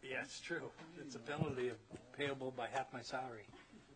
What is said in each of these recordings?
Yeah, it's true. It's a penalty payable by half my salary.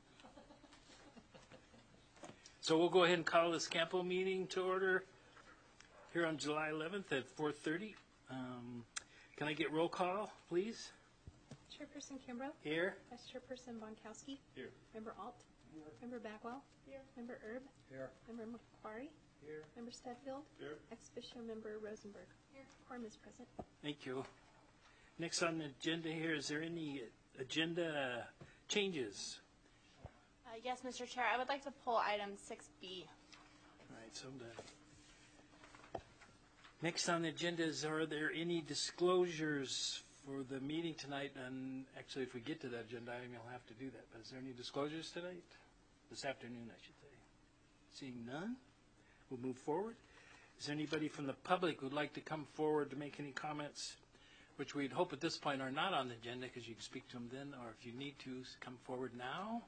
So we'll go ahead and call this Campo meeting to order here on July 11th at 4:30. Can I get roll call, please? Chairperson Kimbrough. Here. Vice Chairperson Bonkowski. Here. Member Alt. Here. Member Bagwell. Here. Member Erb. Here. Member McQuarrie. Here. Member Stedfield. Here. Ex officio Member Rosenberg. Here. Quorum is present. Thank you. Next on the agenda here, is there any agenda changes? Yes, Mr. Chair. I would like to pull item 6B. All right, so next on the agenda is, are there any disclosures for the meeting tonight? And actually, if we get to that agenda item, you'll have to do that. But is there any disclosures tonight? This afternoon, I should say. Seeing none, we'll move forward. Is there anybody from the public who would like to come forward to make any comments, which we'd hope at this point are not on the agenda because you can speak to them then, or if you need to, come forward now?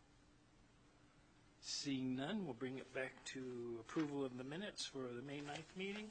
Seeing none, we'll bring it back to approval of the minutes for the May 9th meeting.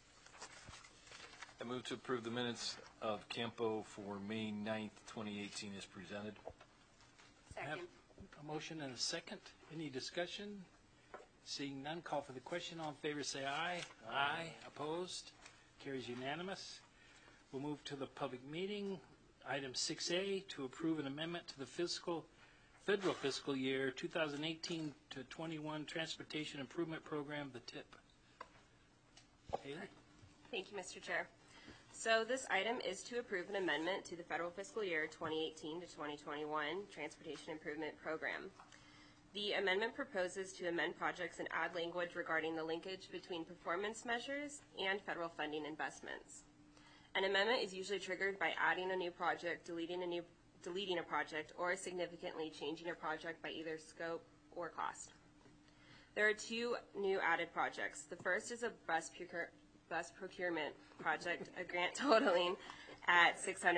I move to approve the minutes of Campo for May 9th, 2018 as presented. I have a motion and a second. Any discussion? Seeing none, call for the question. All in favor say aye. Aye. Opposed? Carries unanimous. We'll move to the public meeting. Item 6A, to approve an amendment to the federal fiscal year 2018 to 21 Transportation Improvement Program, the TIP. Haley? Thank you, Mr. Chair. So this item is to approve an amendment to the federal fiscal year 2018 to 2021 Transportation Improvement Program. The amendment proposes to amend projects and add language regarding the linkage between performance measures and federal funding investments. An amendment is usually triggered by adding a new project, deleting a project, or significantly changing a project by either scope or cost. There are two new added projects. The first is a bus procurement project, a grant totaling at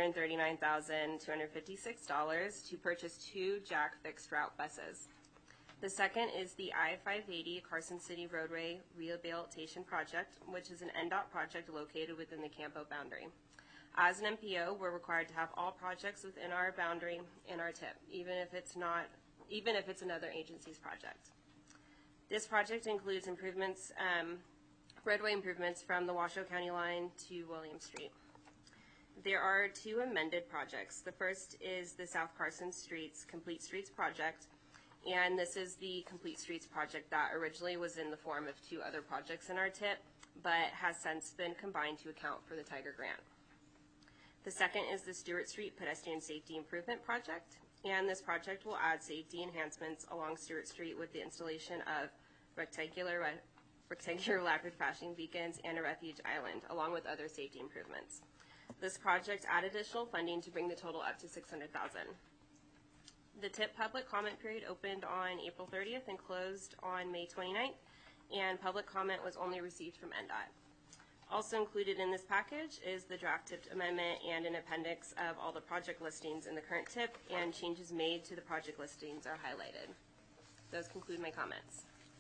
$639,256 to purchase 2 Jack fixed route buses. The second is the I-580 Carson City Roadway Rehabilitation Project, which is an NDOT project located within the Campo boundary. As an MPO, we're required to have all projects within our boundary in our TIP, even if it's another agency's project. This project includes improvements, roadway improvements from the Washoe County line to William Street. There are 2 amended projects. The first is the South Carson Streets Complete Streets project, and this is the Complete Streets project that originally was in the form of 2 other projects in our TIP, but has since been combined to account for the Tiger grant. The second is the Stewart Street Pedestrian Safety Improvement Project, and this project will add safety enhancements along Stewart Street with the installation of rectangular rapid flashing beacons and a refuge island, along with other safety improvements. This project added additional funding to bring the total up to $600,000. The TIP public comment period opened on April 30th and closed on May 29th, and public comment was only received from NDOT. Also included in this package is the draft TIP amendment and an appendix of all the project listings in the current TIP, and changes made to the project listings are highlighted. Those conclude my comments.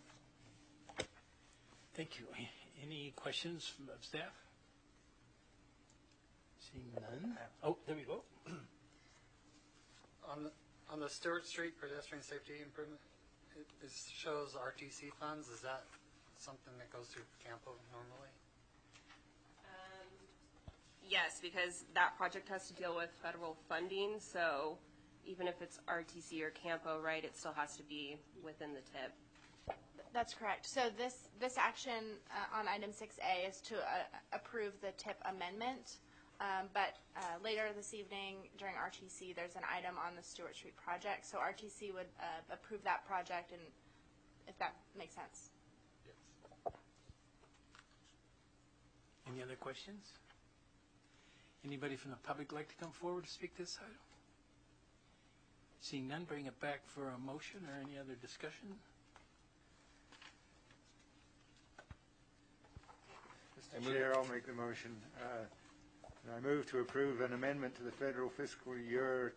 Thank you. Any questions from staff? Seeing none. Oh, there we go. On the Stewart Street pedestrian safety improvement, it shows RTC funds. Is that something that goes through Campo normally? Yes, because that project has to deal with federal funding, so even if it's RTC or Campo, right, it still has to be within the TIP. That's correct. So this action on item 6A is to approve the TIP amendment, but later this evening during RTC, there's an item on the Stewart Street project. So RTC would approve that project, and if that makes sense. Yes. Any other questions? Anybody from the public like to come forward to speak to this item? Seeing none, bring it back for a motion or any other discussion. Mr. Chair, I'll make the motion. I move to approve an amendment to the federal fiscal year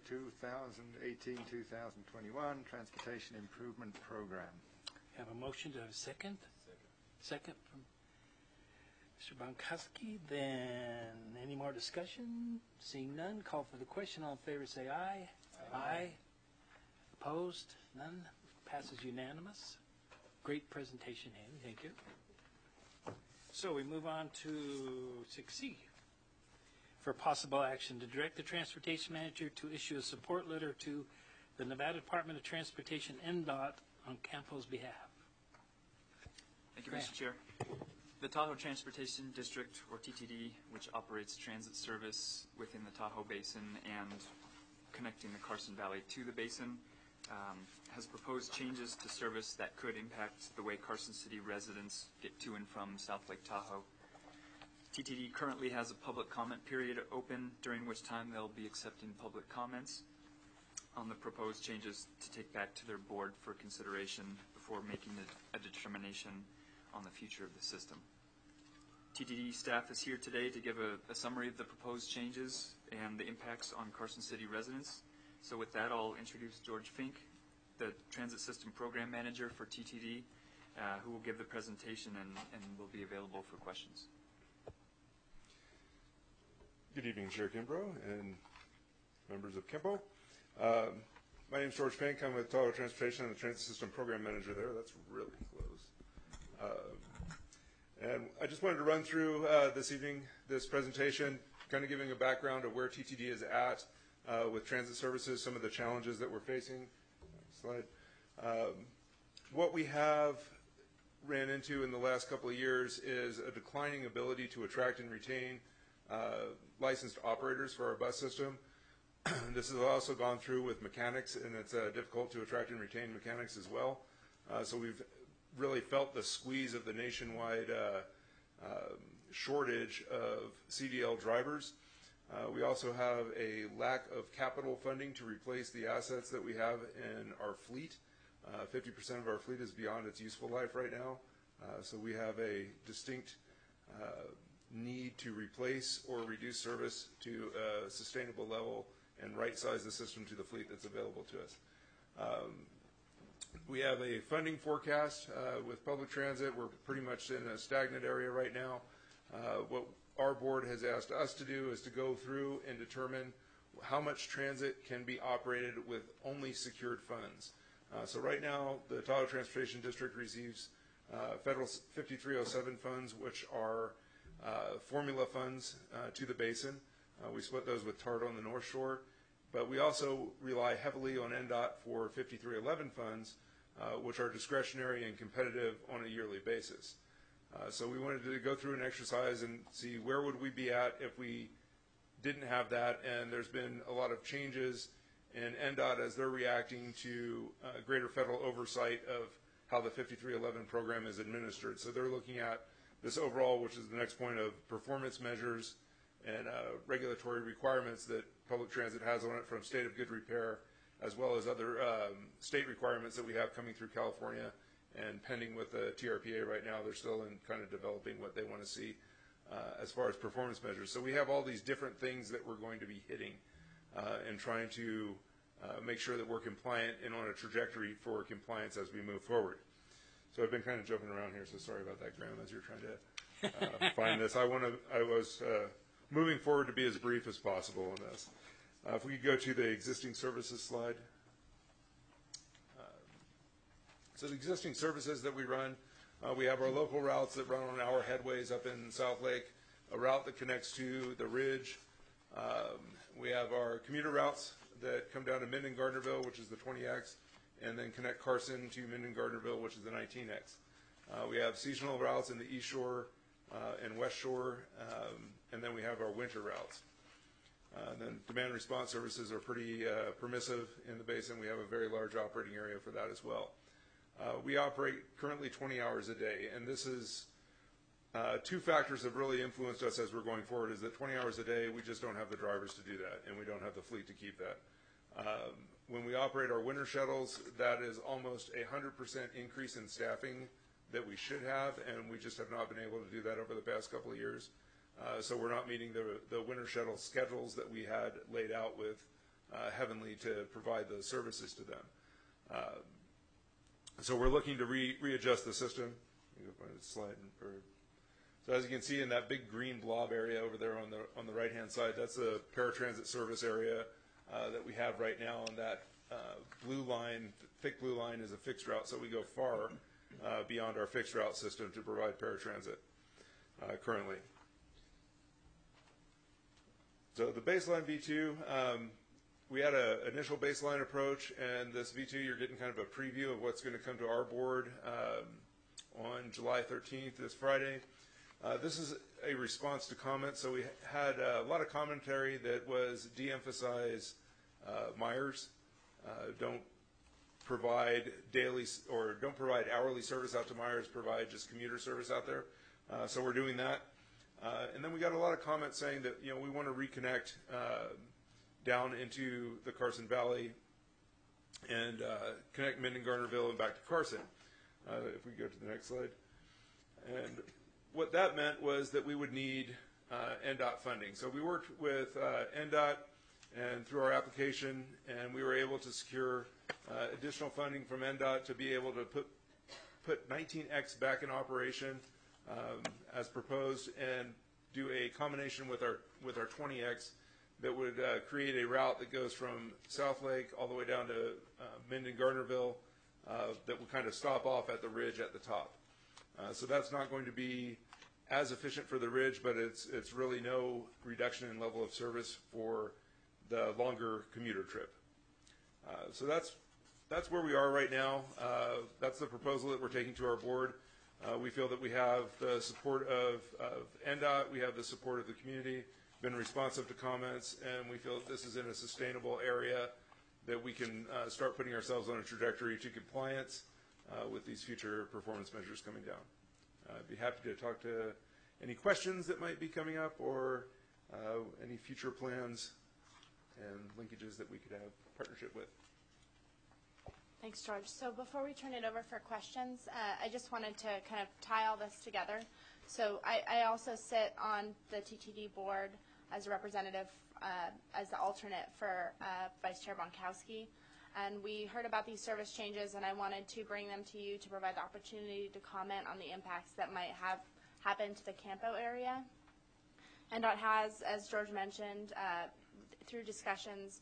2018-2021 Transportation Improvement Program. Have a motion to have a second? Second from Mr. Bonkowski. Then any more discussion? Seeing none, call for the question. All in favor say aye. Aye. Opposed? None. Passes unanimous. Great presentation, Amy. Thank you. So we move on to 6C. For possible action to direct the transportation manager to issue a support letter to the Nevada Department of Transportation, NDOT, on Campo's behalf. Thank you, Grant. Mr. Chair. The Tahoe Transportation District, or TTD, which operates transit service within the Tahoe Basin and connecting the Carson Valley to the basin, has proposed changes to service that could impact the way Carson City residents get to and from South Lake Tahoe. TTD currently has a public comment period open, during which time they'll be accepting public comments on the proposed changes to take back to their board for consideration before making a determination on the future of the system. TTD staff is here today to give a summary of the proposed changes and the impacts on Carson City residents. So with that, I'll introduce George Fink, the Transit System Program Manager for TTD, who will give the presentation and will be available for questions. Good evening, Chair Kimbrough and members of Kempo. My name is George Fink. I'm with Tahoe Transportation. I'm the Transit System Program Manager there. That's really close. And I just wanted to run through this evening, this presentation, kind of giving a background of where TTD is at with transit services, some of the challenges that we're facing. Next slide. What we have ran into in the last couple of years is a declining ability to attract and retain licensed operators for our bus system. This has also gone through with mechanics, and it's difficult to attract and retain mechanics as well. So we've really felt the squeeze of the nationwide shortage of CDL drivers. We also have a lack of capital funding to replace the assets that we have in our fleet. 50% of our fleet is beyond its useful life right now. So we have a distinct need to replace or reduce service to a sustainable level and right-size the system to the fleet that's available to us. We have a funding forecast with public transit. We're pretty much in a stagnant area right now. What our board has asked us to do is to go through and determine how much transit can be operated with only secured funds. So right now, the Tahoe Transportation District receives federal 5307 funds, which are formula funds to the basin. We split those with TART on the North Shore, but we also rely heavily on NDOT for 5311 funds, which are discretionary and competitive on a yearly basis. So we wanted to go through an exercise and see where would we be at if we didn't have that, and there's been a lot of changes in NDOT as they're reacting to greater federal oversight of how the 5311 program is administered. So they're looking at this overall, which is the next point, of performance measures and regulatory requirements that public transit has on it from state of good repair, as well as other state requirements that we have coming through California and pending with the TRPA right now. They're still in kind of developing what they want to see as far as performance measures. So we have all these different things that we're going to be hitting and trying to make sure that we're compliant and on a trajectory for compliance as we move forward. So I've been kind of jumping around here, so sorry about that, Graham, as you're trying to find this. I was moving forward to be as brief as possible on this. If we could go to the existing services slide. So the existing services that we run, we have our local routes that run on our headways up in South Lake, a route that connects to the Ridge. We have our commuter routes that come down to Minden-Gardnerville, which is the 20X, and then connect Carson to Minden-Gardnerville, which is the 19X. We have seasonal routes in the East Shore and West Shore, and then we have our winter routes. Then demand response services are pretty permissive in the basin. We have a very large operating area for that as well. We operate currently 20 hours a day, and this is two factors that have really influenced us as we're going forward. Is that 20 hours a day, we just don't have the drivers to do that, and we don't have the fleet to keep that. When we operate our winter shuttles, that is almost 100% increase in staffing that we should have, and we just have not been able to do that over the past couple of years. So we're not meeting the winter shuttle schedules that we had laid out with Heavenly to provide those services to them. So we're looking to readjust the system. Slide. So as you can see in that big green blob area over there on the right-hand side, that's a paratransit service area that we have right now. And that blue line, thick blue line, is a fixed route, so we go far beyond our fixed route system to provide paratransit currently. So the baseline V2, we had an initial baseline approach, and this V2, you're getting kind of a preview of what's going to come to our board on July 13th, this Friday. This is a response to comments. So we had a lot of commentary that was de-emphasize Myers. Don't provide daily or don't provide hourly service out to Myers, provide just commuter service out there. So we're doing that. And then we got a lot of comments saying that, you know, we want to reconnect down into the Carson Valley and connect Minden-Garnerville and back to Carson. If we go to the next slide. And what that meant was that we would need NDOT funding. So we worked with NDOT and through our application, and we were able to secure additional funding from NDOT to be able to put 19X back in operation as proposed, and do a combination with our 20X that would create a route that goes from South Lake all the way down to Minden-Garnerville that would kind of stop off at the ridge at the top. So that's not going to be as efficient for the ridge, but it's really no reduction in level of service for the longer commuter trip. So that's where we are right now. That's the proposal that we're taking to our board. We feel that we have the support of NDOT, we have the support of the community, been responsive to comments, and we feel that this is in a sustainable area that we can start putting ourselves on a trajectory to compliance with these future performance measures coming down. I'd be happy to talk to any questions that might be coming up, or any future plans and linkages that we could have partnership with. Thanks, George. So before we turn it over for questions, I just wanted to kind of tie all this together. So I also sit on the TTD board as a representative, as the alternate for Vice Chair Bonkowski. And we heard about these service changes, and I wanted to bring them to you to provide the opportunity to comment on the impacts that might have happened to the Campo area. NDOT has, as George mentioned, through discussions,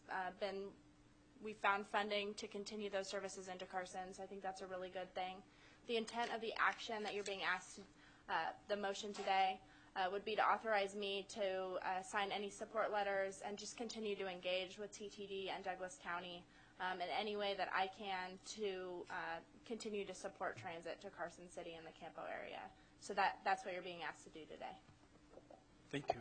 we found funding to continue those services into Carson, so I think that's a really good thing. The intent of the action that you're being asked, the motion today, would be to authorize me to sign any support letters and just continue to engage with TTD and Douglas County in any way that I can to continue to support transit to Carson City and the Campo area. So that's what you're being asked to do today. Thank you.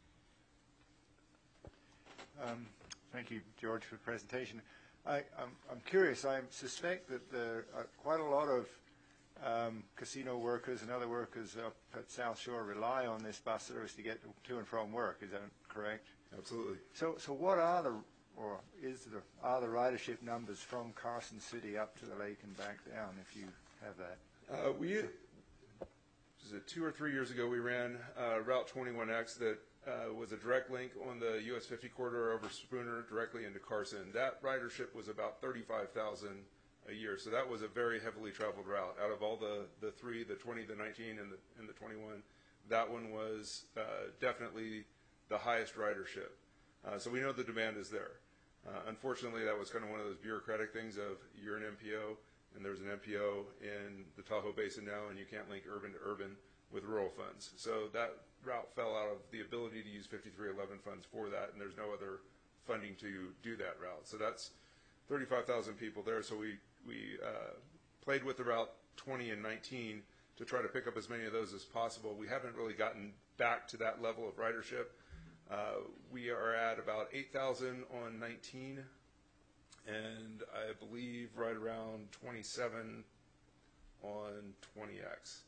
Thank you, George, for the presentation. I'm curious. I suspect that there are quite a lot of casino workers and other workers up at South Shore rely on this bus service to get to and from work. Is that correct? Absolutely. So what are the ridership numbers from Carson City up to the lake and back down, if you have that? Was it 2 or 3 years ago, we ran Route 21X that was a direct link on the US 50 corridor over Spooner directly into Carson. That ridership was about 35,000 a year, so that was a very heavily traveled route. Out of all the three, the 20, the 19, and the 21, that one was definitely the highest ridership. So we know the demand is there. Unfortunately, that was kind of one of those bureaucratic things of you're an MPO, and there's an MPO in the Tahoe Basin now, and you can't link urban to urban with rural funds. So that route fell out of the ability to use 5311 funds for that, and there's no other funding to do that route. So that's 35,000 people there. So we played with the Route 20 and 19 to try to pick up as many of those as possible. We haven't really gotten back to that level of ridership. We are at about 8,000 on 19, and I believe right around 27 on 20X.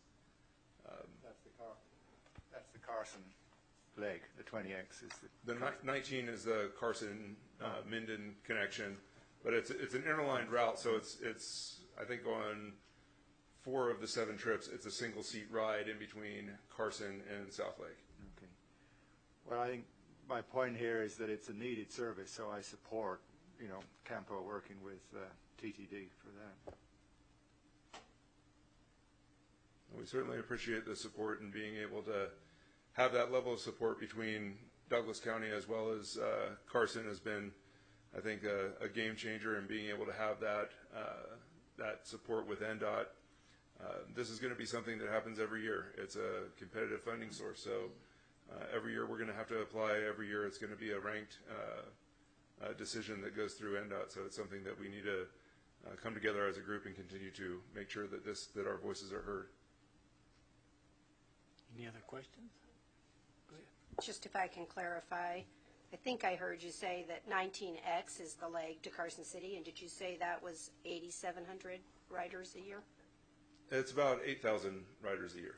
That's the Carson leg. The 20X is the 19 is the Carson Minden connection, but it's an interlined route, so it's I think on 4 of the 7 trips it's a single seat ride in between Carson and South Lake. Okay. Well, I think my point here is that it's a needed service, so I support, Campo working with TTD for that. We certainly appreciate the support and being able to have that level of support between Douglas County as well as Carson has been, I think, a game changer in being able to have that support with NDOT. This is going to be something that happens every year. It's a competitive funding source, so every year we're going to have to apply. Every year it's going to be a ranked decision that goes through NDOT, so it's something that we need to come together as a group and continue to make sure that that our voices are heard. Any other questions? Go ahead. Just if I can clarify, I think I heard you say that 19X is the leg to Carson City, and did you say that was 8,700 riders a year? It's about 8,000 riders a year.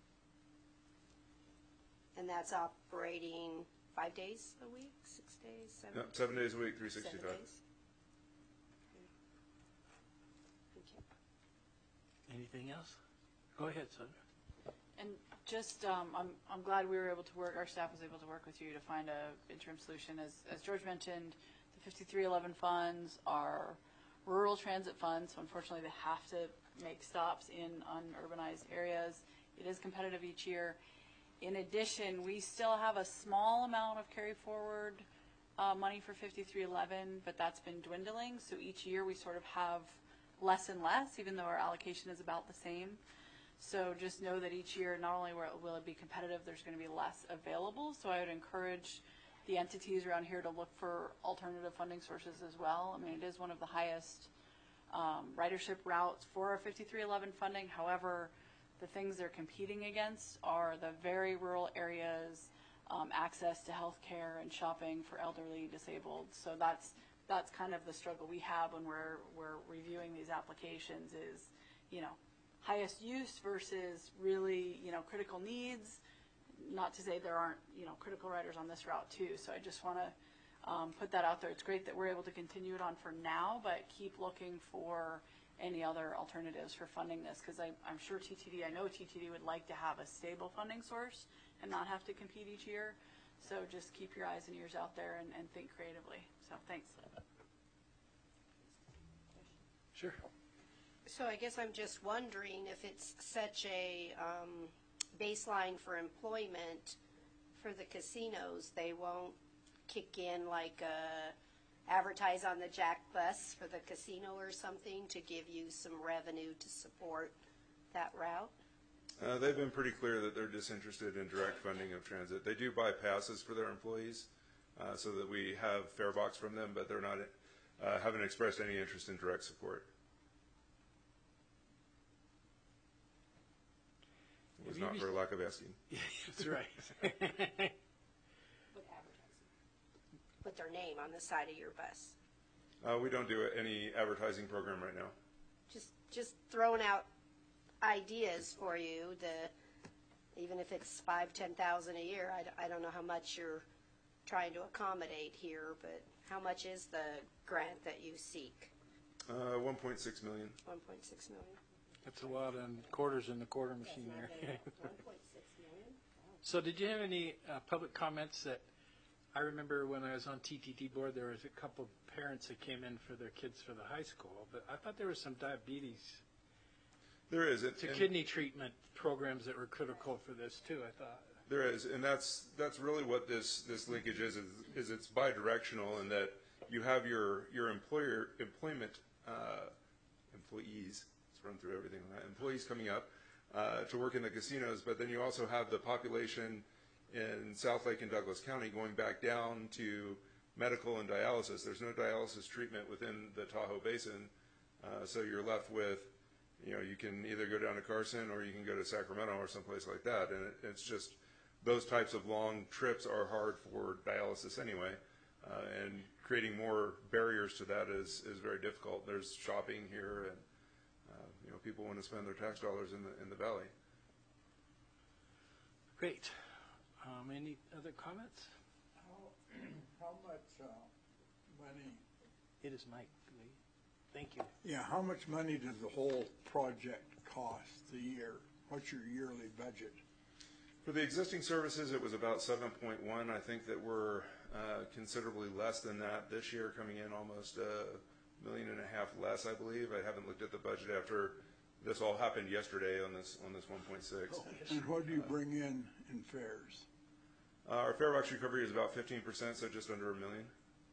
And that's operating 5 days a week, 6 days, 7 No, 7 days a week, 365. 7 days? Thank you. Anything else? Go ahead, Sandra. And just, I'm glad we were able to work, our staff was able to work with you to find a interim solution. As George mentioned, the 5311 funds are rural transit funds, so unfortunately they have to make stops in unurbanized areas. It is competitive each year. In addition, we still have a small amount of carry forward money for 5311, but that's been dwindling. So each year we sort of have less and less, even though our allocation is about the same. So just know that each year, not only will it be competitive, there's going to be less available. So I would encourage the entities around here to look for alternative funding sources as well. I mean, it is one of the highest ridership routes for our 5311 funding. However, the things they're competing against are the very rural areas, access to health care and shopping for elderly, disabled. So that's kind of the struggle we have when we're reviewing these applications is, highest use versus really, critical needs. Not to say there aren't, critical riders on this route too. So I just want to put that out there. It's great that we're able to continue it on for now, but keep looking for any other alternatives for funding this, because I'm sure I know TTD would like to have a stable funding source and not have to compete each year. So just keep your eyes and ears out there and think creatively. So thanks. Sure. So I guess I'm just wondering if it's such a baseline for employment for the casinos, they won't kick in like advertise on the Jack bus for the casino or something to give you some revenue to support that route? They've been pretty clear that they're disinterested in direct funding of transit. They do buy passes for their employees so that we have fare box from them, but they're not haven't expressed any interest in direct support. It was not for a lack of asking. Yeah, that's right. With advertising. Put their name on the side of your bus. We don't do any advertising program right now. Just throwing out ideas for you. Even if it's $5,000-10,000 a year, I don't know how much you're trying to accommodate here, but how much is the grant that you seek? $1.6 million. 1.6 million. That's a lot in quarters in the quarter machine there. 1.6 million. So did you have any public comments that I remember when I was on TTT board, there was a couple of parents that came in for their kids for the high school, but I thought there was some diabetes. There is. Kidney treatment programs that were critical for this too, I thought. There is, and that's really what this linkage is it's bidirectional in that you have your employment employees, let's run through everything, right? Employees coming up to work in the casinos, but then you also have the population in South Lake and Douglas County going back down to medical and dialysis. There's no dialysis treatment within the Tahoe Basin, so you're left with, you can either go down to Carson or you can go to Sacramento or someplace like that, and it's just those types of long trips are hard for dialysis anyway, and creating more barriers to that is very difficult. There's shopping here, and people want to spend their tax dollars in the valley. Great. Any other comments? How much money? It is Mike. Thank you. Yeah, how much money does the whole project cost a year? What's your yearly budget? For the existing services, it was about 7.1. I think that we're considerably less than that this year, coming in almost $1.5 million less, I believe. I haven't looked at the budget after This all happened yesterday on this 1.6. And what do you bring in fares? Our fare box recovery is about 15%, so just under $1 million.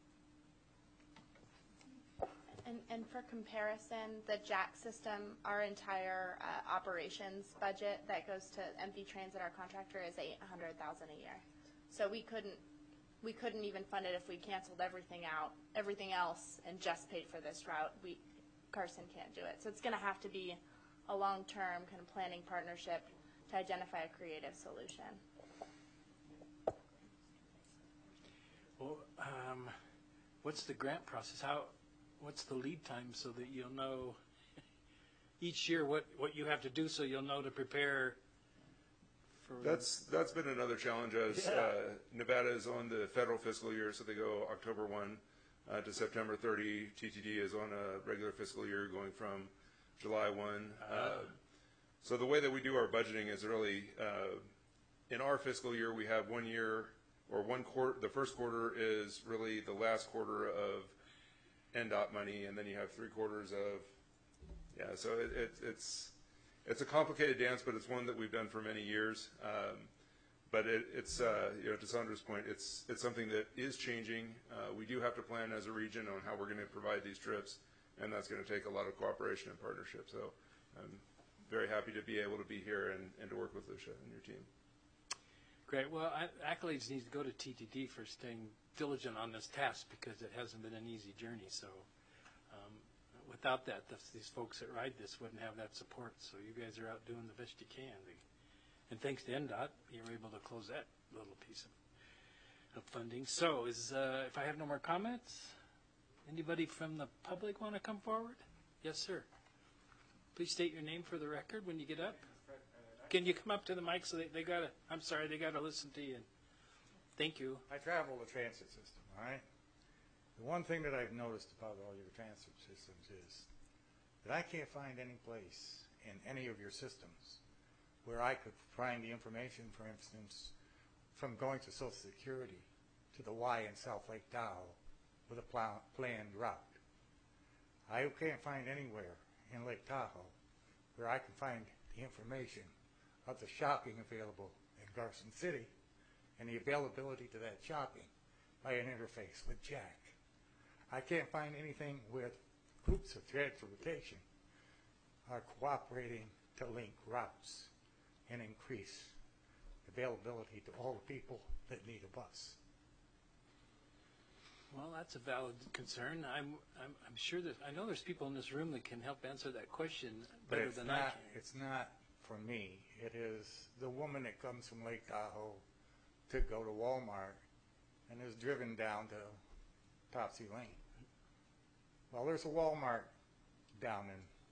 And for comparison, the Jack system, our entire operations budget that goes to MV Transit, our contractor, is $800,000 a year. So we couldn't even fund it if we canceled everything else, and just paid for this route. Carson can't do it. So it's going to have to be a long-term kind of planning partnership to identify a creative solution. Well, what's the grant process? What's the lead time so that you'll know each year what you have to do so you'll know to prepare for? That's been another challenge as Nevada is on the federal fiscal year, so they go October 1 to September 30. TTD is on a regular fiscal year going from July 1. So the way that we do our budgeting is really in our fiscal year we have 1 year or 1 quarter. The first quarter is really the last quarter of NDOT money, and then you have 3 quarters of, so it's a complicated dance, but it's one that we've done for many years. But it's to Sandra's point, it's something that is changing. We do have to plan as a region on how we're going to provide these trips, and that's going to take a lot of cooperation and partnership. So I'm very happy to be able to be here and to work with Lucia and your team. Great. Well, accolades need to go to TTD for staying diligent on this task because it hasn't been an easy journey. So without that, these folks that ride this wouldn't have that support. So you guys are out doing the best you can. And thanks to NDOT, you were able to close that little piece of funding. So if I have no more comments, anybody from the public want to come forward? Yes, sir. Please state your name for the record when you get up. Can you come up to the mic so they got to, I'm sorry, they got to listen to you. Thank you. I travel the transit system, all right? The one thing that I've noticed about all your transit systems is that I can't find any place in any of your systems where I could find the information, for instance, from going to Social Security to the Y in South Lake Tahoe with a planned route. I can't find anywhere in Lake Tahoe where I can find the information of the shopping available in Carson City and the availability to that shopping by an interface with Jack. I can't find anything where groups of transportation are cooperating to link routes and increase availability to all the people that need a bus. Well, that's a valid concern. I'm sure that I know there's people in this room that can help answer that question better than I can. It's not for me. It is the woman that comes from Lake Tahoe to go to Walmart and is driven down to Topsy Lane. Well, there's a Walmart down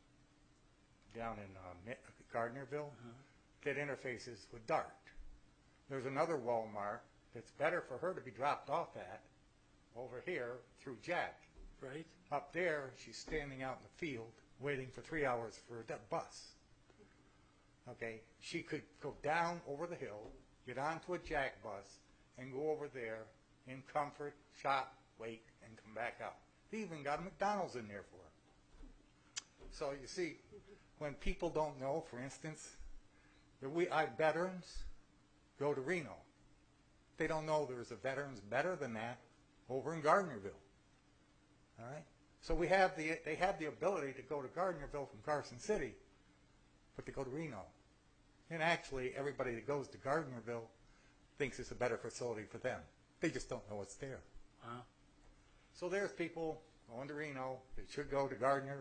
in Gardnerville that interfaces with DART. There's another Walmart that's better for her to be dropped off at over here through Jack. Right. Up there, she's standing out in the field waiting for 3 hours for a bus. Okay, she could go down over the hill, get onto a Jack bus, and go over there in comfort, shop, wait, and come back out. They even got a McDonald's in there for her. So you see, when people don't know, for instance, that our veterans go to Reno. They don't know there's a veterans better than that over in Gardnerville. All right? So they have the ability to go to Gardnerville from Carson City, but they go to Reno. And actually, everybody that goes to Gardnerville thinks it's a better facility for them. They just don't know it's there. Wow. So there's people going to Reno that should go to Gardner.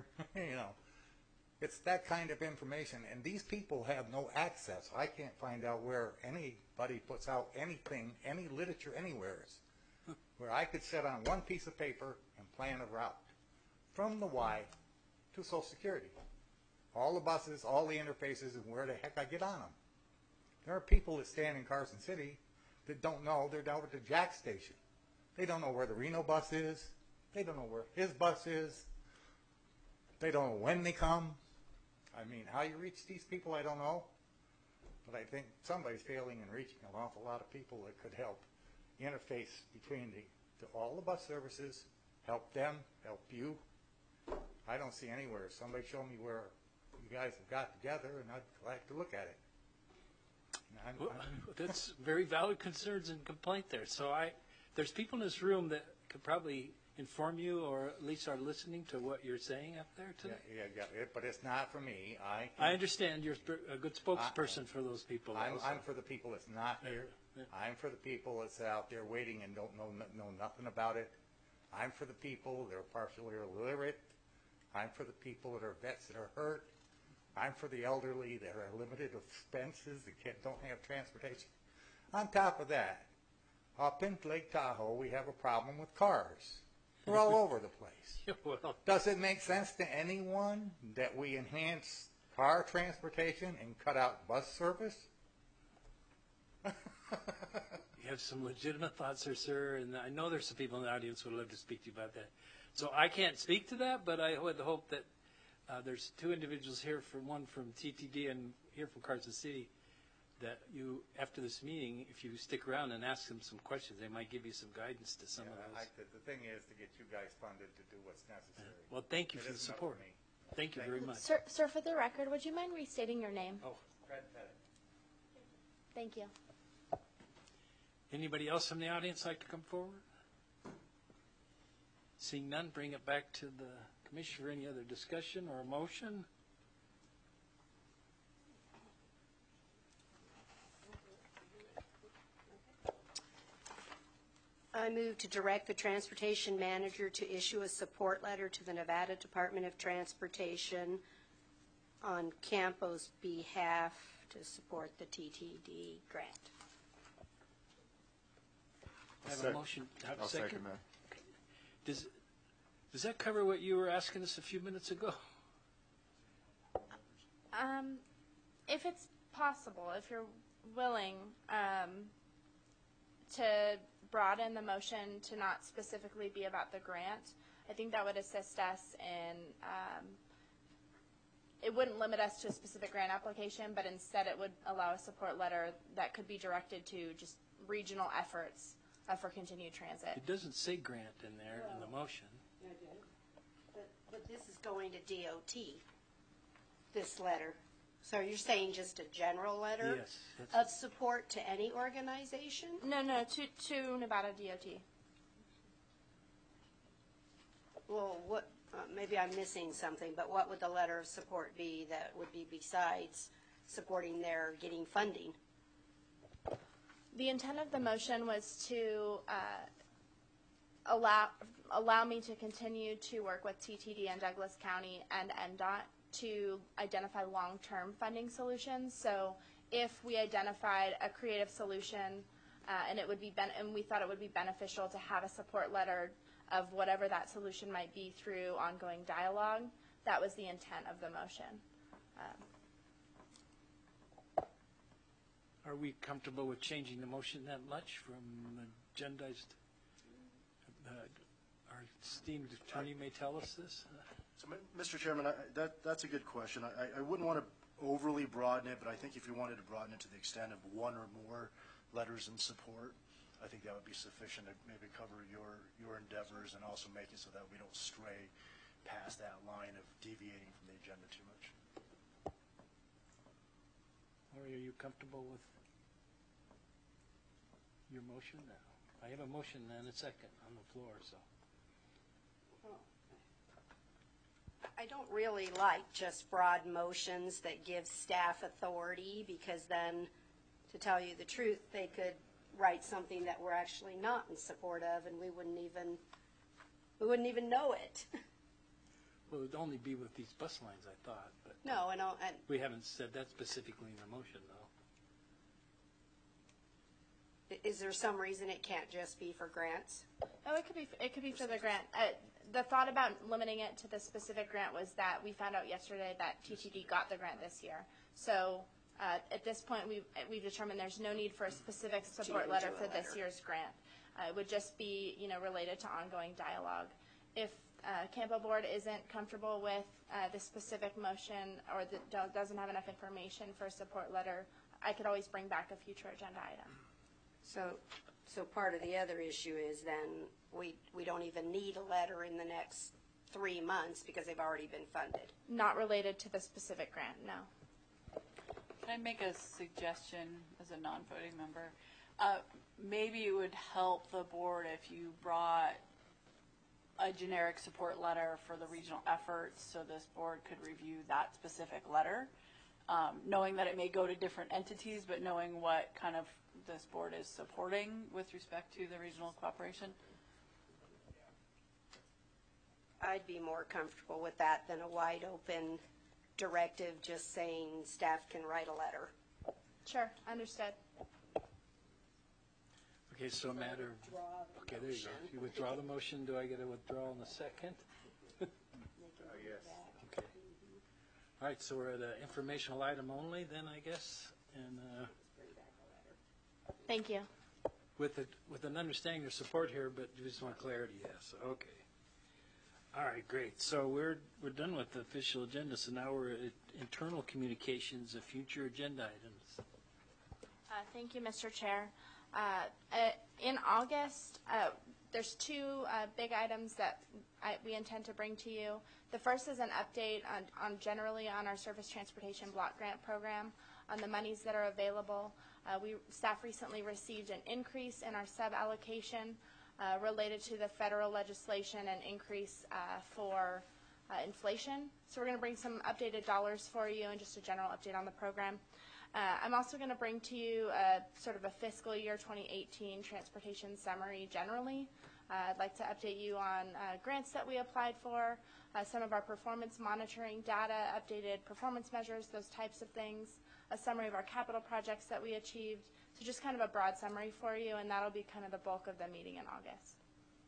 It's that kind of information. And these people have no access. I can't find out where anybody puts out anything, any literature anywhere, where I could sit on one piece of paper and plan a route from the Y to Social Security. All the buses, all the interfaces, and where the heck I get on them. There are people that stand in Carson City that don't know they're down at the Jack station. They don't know where the Reno bus is. They don't know where his bus is. They don't know when they come. I mean, how you reach these people, I don't know. But I think somebody's failing in reaching an awful lot of people that could help interface between all the bus services, help them, help you. I don't see anywhere. Somebody show me where you guys have got together, and I'd like to look at it. And Well, that's very valid concerns and complaint there. So there's people in this room that could probably inform you, or at least are listening to what you're saying up there today. But it's not for me. I understand you're a good spokesperson for those people. I'm for the people that's not here. Yeah. I'm for the people that's out there waiting and don't know nothing about it. I'm for the people that are partially illiterate. I'm for the people that are vets that are hurt. I'm for the elderly that are limited expenses that don't have transportation. On top of that, up in Lake Tahoe, we have a problem with cars. We're all over the place. Well, Does it make sense to anyone that we enhance car transportation and cut out bus service? you have some legitimate thoughts there, sir, and I know there's some people in the audience who would love to speak to you about that. So I can't speak to that, but I would hope that there's two individuals here, one from TTD and here from Carson City, that you, after this meeting, if you stick around and ask them some questions, they might give you some guidance to some of those. The thing is to get you guys funded to do what's necessary. Well, thank you for the It isn't up support. to me. Thank you very much. Sir, for the record, would you mind restating your name? Oh, Fred Pettit. Thank you. anybody else from the audience like to come forward? Seeing none, bring it back to the commission for any other discussion or a motion. I move to direct the transportation manager to issue a support letter to the Nevada Department of Transportation on Campo's behalf to support the TTD grant. I have a motion. Have a I'll second. second that. Does that cover what you were asking us a few minutes ago? If it's possible, if you're willing to broaden the motion to not specifically be about the grant, I think that would assist us in, it wouldn't limit us to a specific grant application, but instead it would allow a support letter that could be directed to just regional efforts for continued transit. It doesn't say grant in there in the motion. But this is going to DOT, this letter. So you're saying just a general letter Yes. of support to any organization? No, to Nevada DOT. Well, what, maybe I'm missing something, but what would the letter of support be that would be besides supporting their getting funding? The intent of the motion was to allow me to continue to work with TTD and Douglas County and NDOT to identify long-term funding solutions. So if we identified a creative solution and it would be and we thought it would be beneficial to have a support letter of whatever that solution might be through ongoing dialogue, that was the intent of the motion. Are we comfortable with changing the motion that much from agendized? Our esteemed attorney may tell us this. So, Mr. Chairman, that's a good question. I wouldn't want to overly broaden it, but I think if you wanted to broaden it to the extent of one or more letters in support, I think that would be sufficient to maybe cover your endeavors and also make it so that we don't stray past that line of deviating from the agenda too much. Or are you comfortable with your motion now? I have a motion and a second on the floor, so. I don't really like just broad motions that give staff authority, because then, to tell you the truth, they could write something that we're actually not in support of, and we wouldn't even know it. Well, it would only be with these bus lines, I thought, but No, and we haven't said that specifically in the motion, though. is there some reason it can't just be for grants? Oh, it could be for the grant. The thought about limiting it to the specific grant was that we found out yesterday that TTD got the grant this year. So at this point, we've determined there's no need for a specific support letter for this year's grant. It would just be related to ongoing dialogue. If Campo Board isn't comfortable with the specific motion or doesn't have enough information for a support letter, I could always bring back a future agenda item. So part of the other issue is then we don't even need a letter in the next 3 months because they've already been funded. Not related to the specific grant, no. Can I make a suggestion as a non-voting member? Maybe it would help the board if you brought a generic support letter for the regional efforts so this board could review that specific letter, knowing that it may go to different entities, but knowing what kind of this board is supporting with respect to the regional cooperation. I'd be more comfortable with that than a wide open directive just saying staff can write a letter. Sure, understood. Okay, so a matter of, okay, there you go. If you withdraw the motion, do I get a withdrawal in a second? Yes. Okay. All right, so we're at an informational item only then, I guess, and Thank you. with an understanding of support here, but you just want clarity, yes, okay. All right, great. So we're done with the official agenda, so now we're at internal communications of future agenda items. Thank you, Mr. Chair. In August, there's two big items that we intend to bring to you. The first is an update on generally on our Surface Transportation Block Grant Program, on the monies that are available. Staff recently received an increase in our sub-allocation related to the federal legislation and increase for inflation. So we're going to bring some updated dollars for you and just a general update on the program. I'm also going to bring to you sort of a fiscal year 2018 transportation summary generally. I'd like to update you on grants that we applied for, some of our performance monitoring data, updated performance measures, those types of things, a summary of our capital projects that we achieved. So just kind of a broad summary for you, and that'll be kind of the bulk of the meeting in August.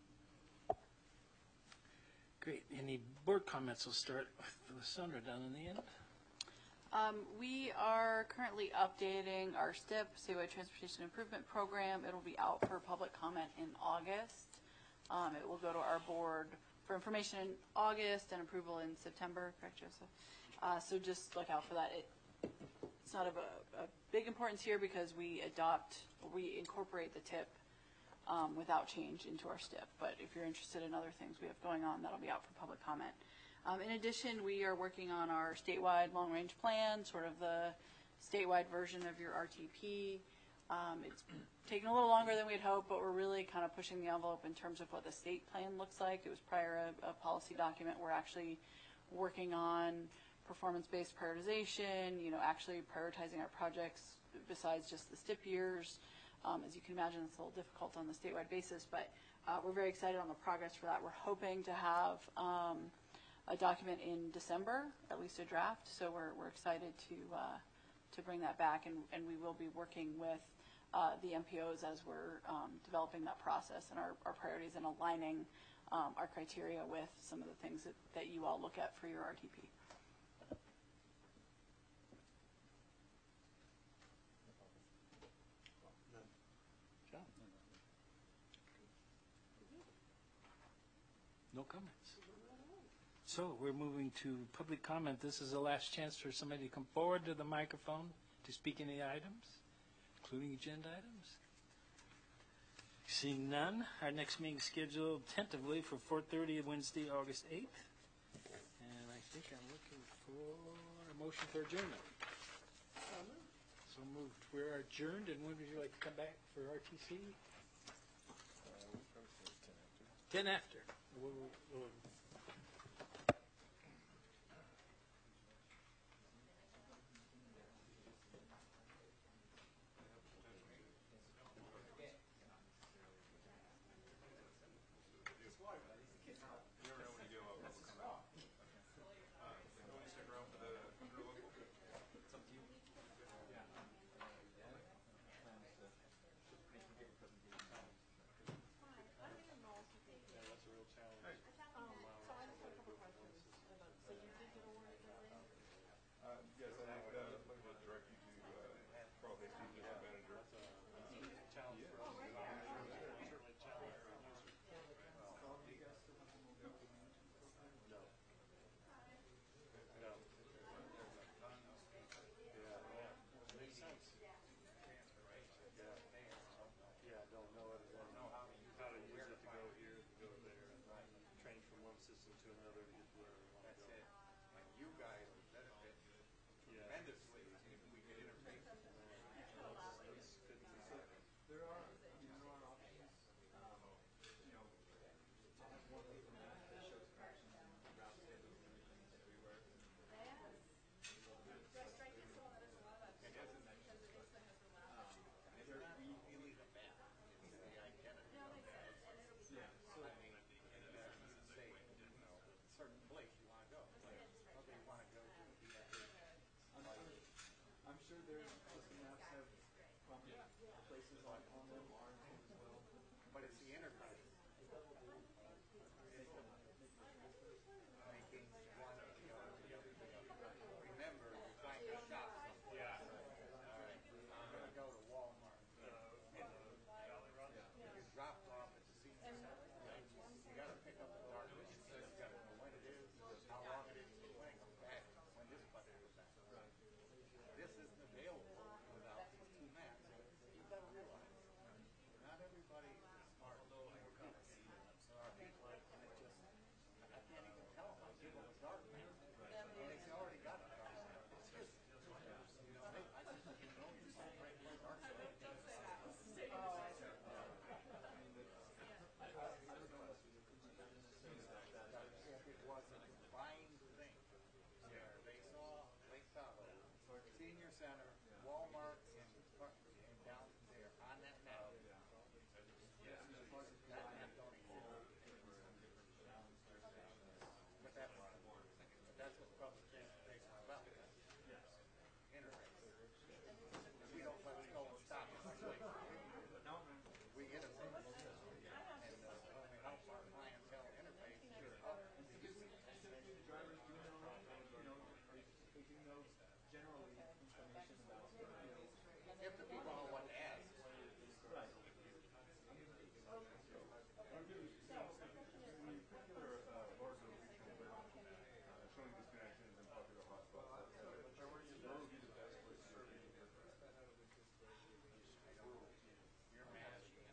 Great. Any board comments? We'll start with Sandra down in the end. We are currently updating our STIP, Statewide Transportation Improvement Program. It'll be out for public comment in August. It will go to our board for information in August and approval in September, correct, Joseph? So just look out for that. It's not of a big importance here because we incorporate the TIP without change into our STIP. But if you're interested in other things we have going on, that'll be out for public comment. In addition, we are working on our statewide long-range plan, sort of the statewide version of your RTP. It's taken a little longer than we'd hoped, but we're really kind of pushing the envelope in terms of what the state plan looks like. It was prior a policy document. We're actually working on performance-based prioritization, actually prioritizing our projects besides just the STIP years. As you can imagine, it's a little difficult on the statewide basis, but we're very excited on the progress for that. We're hoping to have a document in December, at least a draft. So we're excited to bring that back, and we will be working with the MPOs as we're developing that process and our priorities and aligning our criteria with some of the things that you all look at for your RTP. No comments. So we're moving to public comment. This is the last chance for somebody to come forward to the microphone to speak any items, including agenda items. Seeing none, our next meeting is scheduled tentatively for 4:30 Wednesday, August 8th. And I think I'm looking for a motion for adjournment. So moved. We're adjourned, and when would you like to come back for RTC? 10 after. We'll to another to get to where we want to go. That's it. And you guys would benefit tremendously if we could interface. There are options. You know, I'll have one from that shows tractions and route schedules and everything everywhere. It isn't that we really the map. It's the identity of that. Yeah. So I mean, you say, you know, a certain place you want to go. Well, they want to go to I'm sure there's system maps have places on them are as well. but it's the interface. Making one or the other, the other, the other. Remember, you're trying to shop somewhere. Yeah. All right, I'm gonna go to Walmart. You dropped off at the senior center. You gotta pick up the garbage. You gotta know when it is, how long it is, when it comes back, when this button goes back. This isn't available without these two maps. You've gotta realize, not everybody is smart. There are people that just, I can't even tell them. I give them a dark map. And they already got a dark map. It's just, you know, I just didn't know you said right there, dark map. If it was a combined thing, where they saw Lake Tahoe, senior center, Walmart, and down there on that map. That map don't exist. But that's what public transportation is about. Interface. We don't let it go and stop it. We interface. And when we help our clientele interface, Drivers do know, they do know generally information about if the people know what to ask. Right. Showing disconnections and popular hotspots. Where would be the best place to serve you? Your managing it.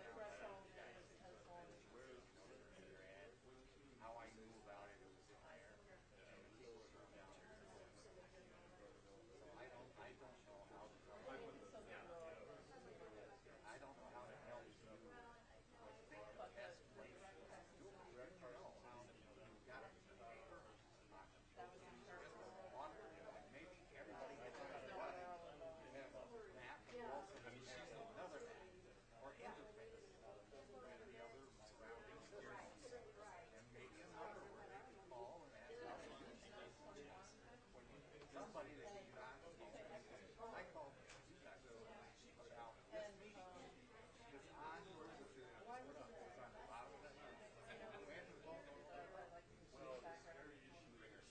How I knew about it, it was higher. And the people were down there. So I don't know how to help you. I don't know how to help you. Think the best place to do it. You know how you got it. Maybe everybody gets on the one. You have a map, you also have another map or interface with the other surrounding systems. And maybe another where they can call and ask how to use it. Somebody that you not, I called you guys about this meeting. It's on where the it's on the bottom of that. We have to go well, it's very issue there.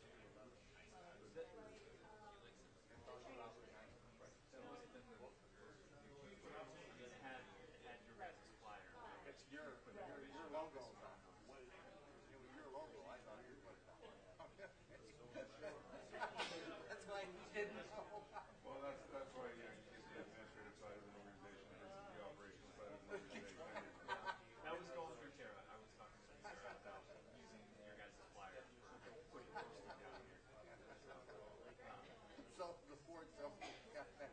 had your guys' flyer. It's your logo on it. It was your logo. I thought you put it on. That's why I didn't know. Well, that's why you get the administrative side of an organization versus the operational side of an organization. That was going through Tara. I was talking to Sarah about using your guys' flyer for putting posting down here. So the Ford self got that.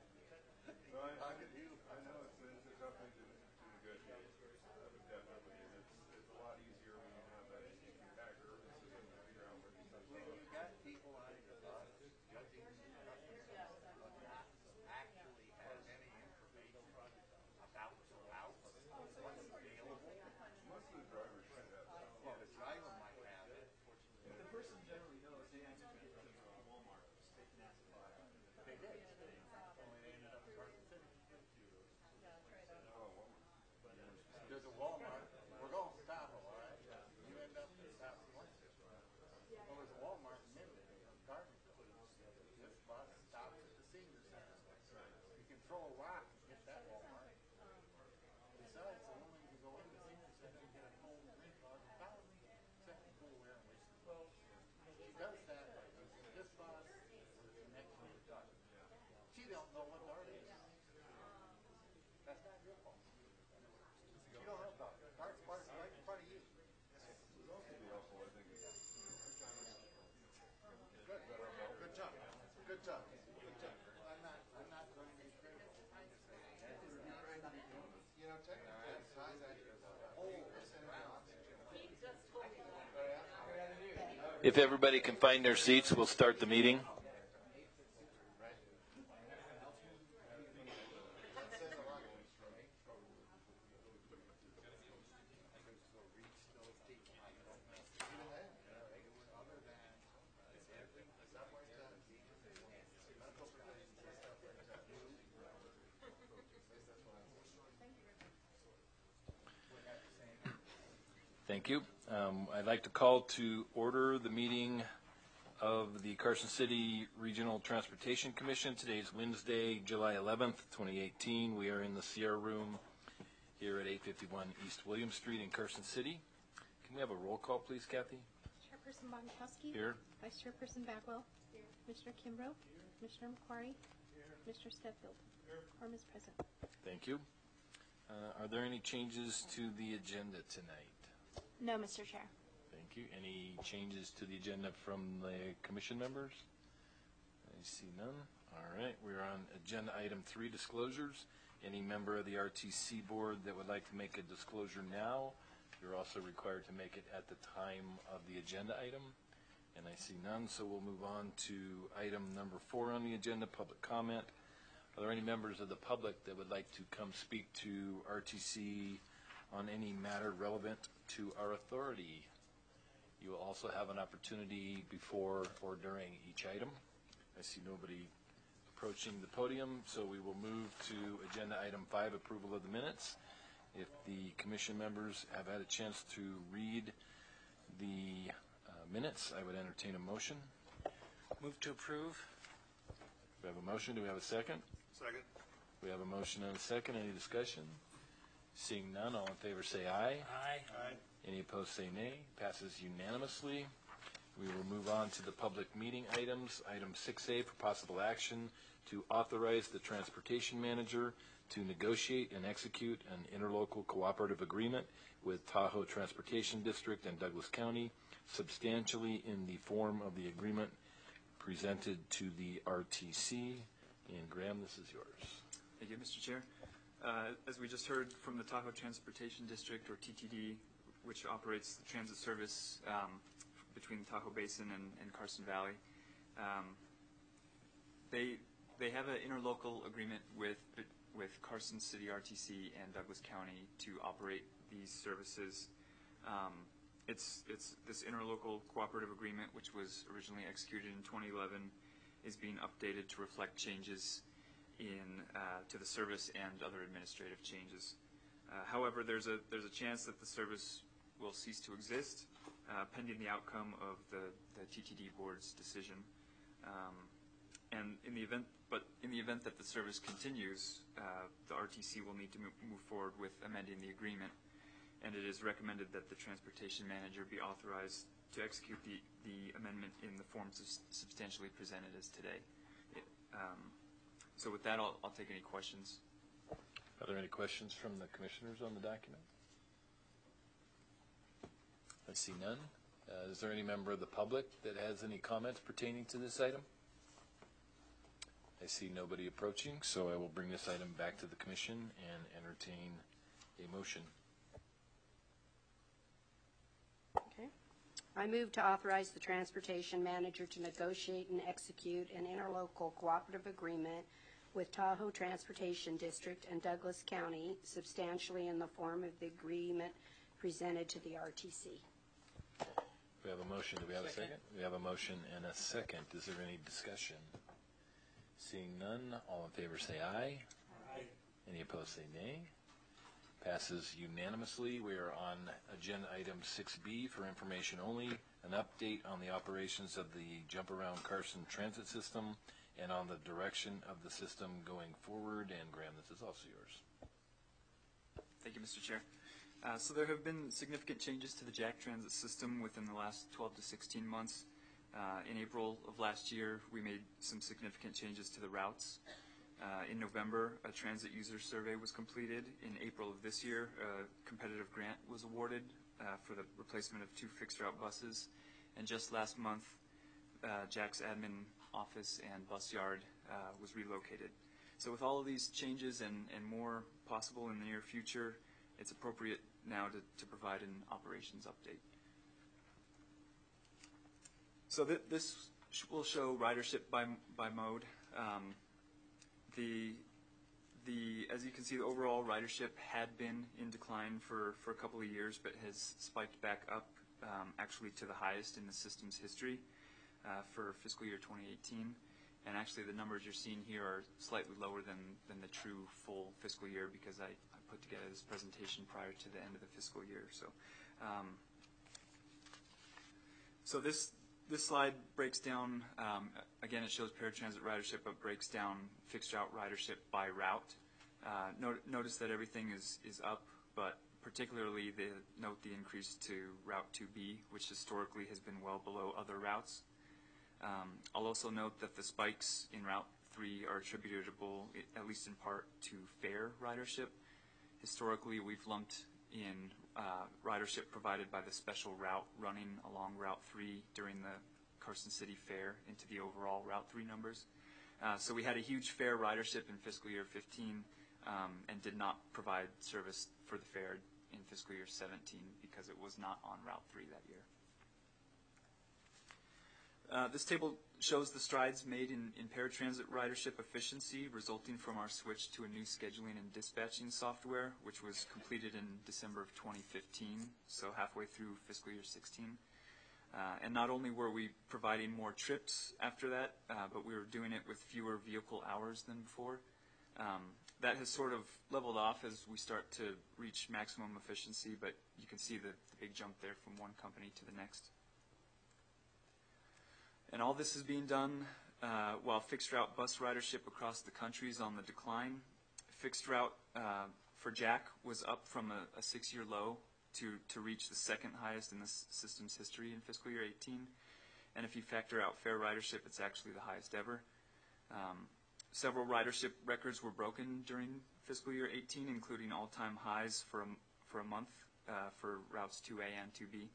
I know it's a tough thing to negotiate, but definitely, it's a lot easier when you have that impact urban system to figure out where these stuff When you got people on your bus judging customers, but not actually have any information about the route, what's available. Most of the drivers should have that. Well, the driver might have it. But the person generally knows, hey, I need to get to Walmart. They can ask the buyer. They did. Only they ended up in Carson City. There's a Walmart. We're going to Tahoe, all right? You end up in South Point. Well, there's a Walmart in Midway, Gardnerville. This bus stops at the senior center. You can throw a rock and get that Walmart. Besides, the woman can go in the senior center and get a full drink on the fountain. Second cool air and waste. She does that by using this bus with a connection to the Dart. She don't know what Dart is. That's not your fault. You don't know Dart. Dart's right in front of you. It would also be helpful, I think, Good talk. If everybody can find their seats, we'll start the meeting. Thank you. I'd like to call to order the meeting of the Carson City Regional Transportation Commission. Today is Wednesday, July 11th, 2018. We are in the Sierra Room here at 851 East William Street in Carson City. Can we have a roll call, please, Kathy? Chairperson Bonkowski. Here. Vice Chairperson Bagwell. Here. Commissioner Kimbrough. Here. Commissioner McQuarrie. Here. Mr. Stepfield. Here. Quorum is present. Thank you. Are there any changes to the agenda tonight? No, Mr. Chair. Thank you. Any changes to the agenda from the commission members? I see none. All right. We're on agenda item 3, disclosures. Any member of the RTC board that would like to make a disclosure now, you're also required to make it at the time of the agenda item. And I see none, so we'll move on to item number 4 on the agenda, public comment. Are there any members of the public that would like to come speak to RTC on any matter relevant to our authority? You will also have an opportunity before or during each item. I see nobody approaching the podium, so we will move to agenda item 5, approval of the minutes. If the commission members have had a chance to read the minutes, I would entertain a motion. Move to approve. We have a motion. Do we have a second? Second. We have a motion and a second. Any discussion? Seeing none, all in favor say aye. Aye. Aye. Any opposed say nay. Passes unanimously. We will move on to the public meeting items. Item 6A for possible action to authorize the transportation manager to negotiate and execute an interlocal cooperative agreement with Tahoe Transportation District and Douglas County, substantially in the form of the agreement presented to the RTC. And Graham, this is yours. Thank you, Mr. Chair. As we just heard from the Tahoe Transportation District, or TTD, which operates the transit service between the Tahoe Basin and Carson Valley, they have an interlocal agreement with Carson City RTC and Douglas County to operate these services. It's this interlocal cooperative agreement, which was originally executed in 2011, is being updated to reflect changes to the service and other administrative changes. However, there's a chance that the service will cease to exist pending the outcome of the TTD board's decision. And in the event that the service continues, the RTC will need to move forward with amending the agreement. And it is recommended that the transportation manager be authorized to execute the amendment in the forms substantially presented as today. So with that, I'll take any questions. Are there any questions from the commissioners on the document? I see none. Is there any member of the public that has any comments pertaining to this item? I see nobody approaching, so I will bring this item back to the commission and entertain a motion. Okay. I move to authorize the transportation manager to negotiate and execute an interlocal cooperative agreement with Tahoe Transportation District and Douglas County, substantially in the form of the agreement presented to the RTC. We have a motion. Do we have a second? We have a motion and a second. Is there any discussion? Seeing none, all in favor say aye. Aye. Any opposed say nay. Passes unanimously. We are on agenda item 6B for information only, an update on the operations of the Jump Around Carson transit system and on the direction of the system going forward. And Graham, this is also yours. Thank you, Mr. Chair. So there have been significant changes to the Jack Transit system within the last 12 to 16 months. In April of last year, we made some significant changes to the routes. In November, a transit user survey was completed. In April of this year, a competitive grant was awarded for the replacement of 2 fixed route buses. And just last month, Jack's admin office and bus yard was relocated. So with all of these changes and more possible in the near future, it's appropriate now to provide an operations update. So this will show ridership by mode. As you can see, the overall ridership had been in decline for a couple of years, but has spiked back up actually to the highest in the system's history for fiscal year 2018. And actually the numbers you're seeing here are slightly lower than the true full fiscal year, because I put together this presentation prior to the end of the fiscal year. So this slide breaks down, again, it shows paratransit ridership, but breaks down fixed route ridership by route. Notice that everything is up, but particularly note the increase to Route 2B, which historically has been well below other routes. I'll also note that the spikes in Route 3 are attributable, at least in part, to fare ridership. Historically, we've lumped in ridership provided by the special route running along Route 3 during the Carson City Fair into the overall Route 3 numbers. So we had a huge fare ridership in fiscal year 15 and did not provide service for the fair in fiscal year 17 because it was not on Route 3 that year. This table shows the strides made in paratransit ridership efficiency resulting from our switch to a new scheduling and dispatching software, which was completed in December of 2015, so halfway through fiscal year 16. And not only were we providing more trips after that, but we were doing it with fewer vehicle hours than before. That has sort of leveled off as we start to reach maximum efficiency, but you can see the big jump there from one company to the next. And all this is being done while fixed route bus ridership across the country is on the decline. Fixed route for Jack was up from a 6-year low to reach the second highest in the system's history in fiscal year 18. And if you factor out fare ridership, it's actually the highest ever. Several ridership records were broken during fiscal year 18, including all-time highs for a month for routes 2A and 2B.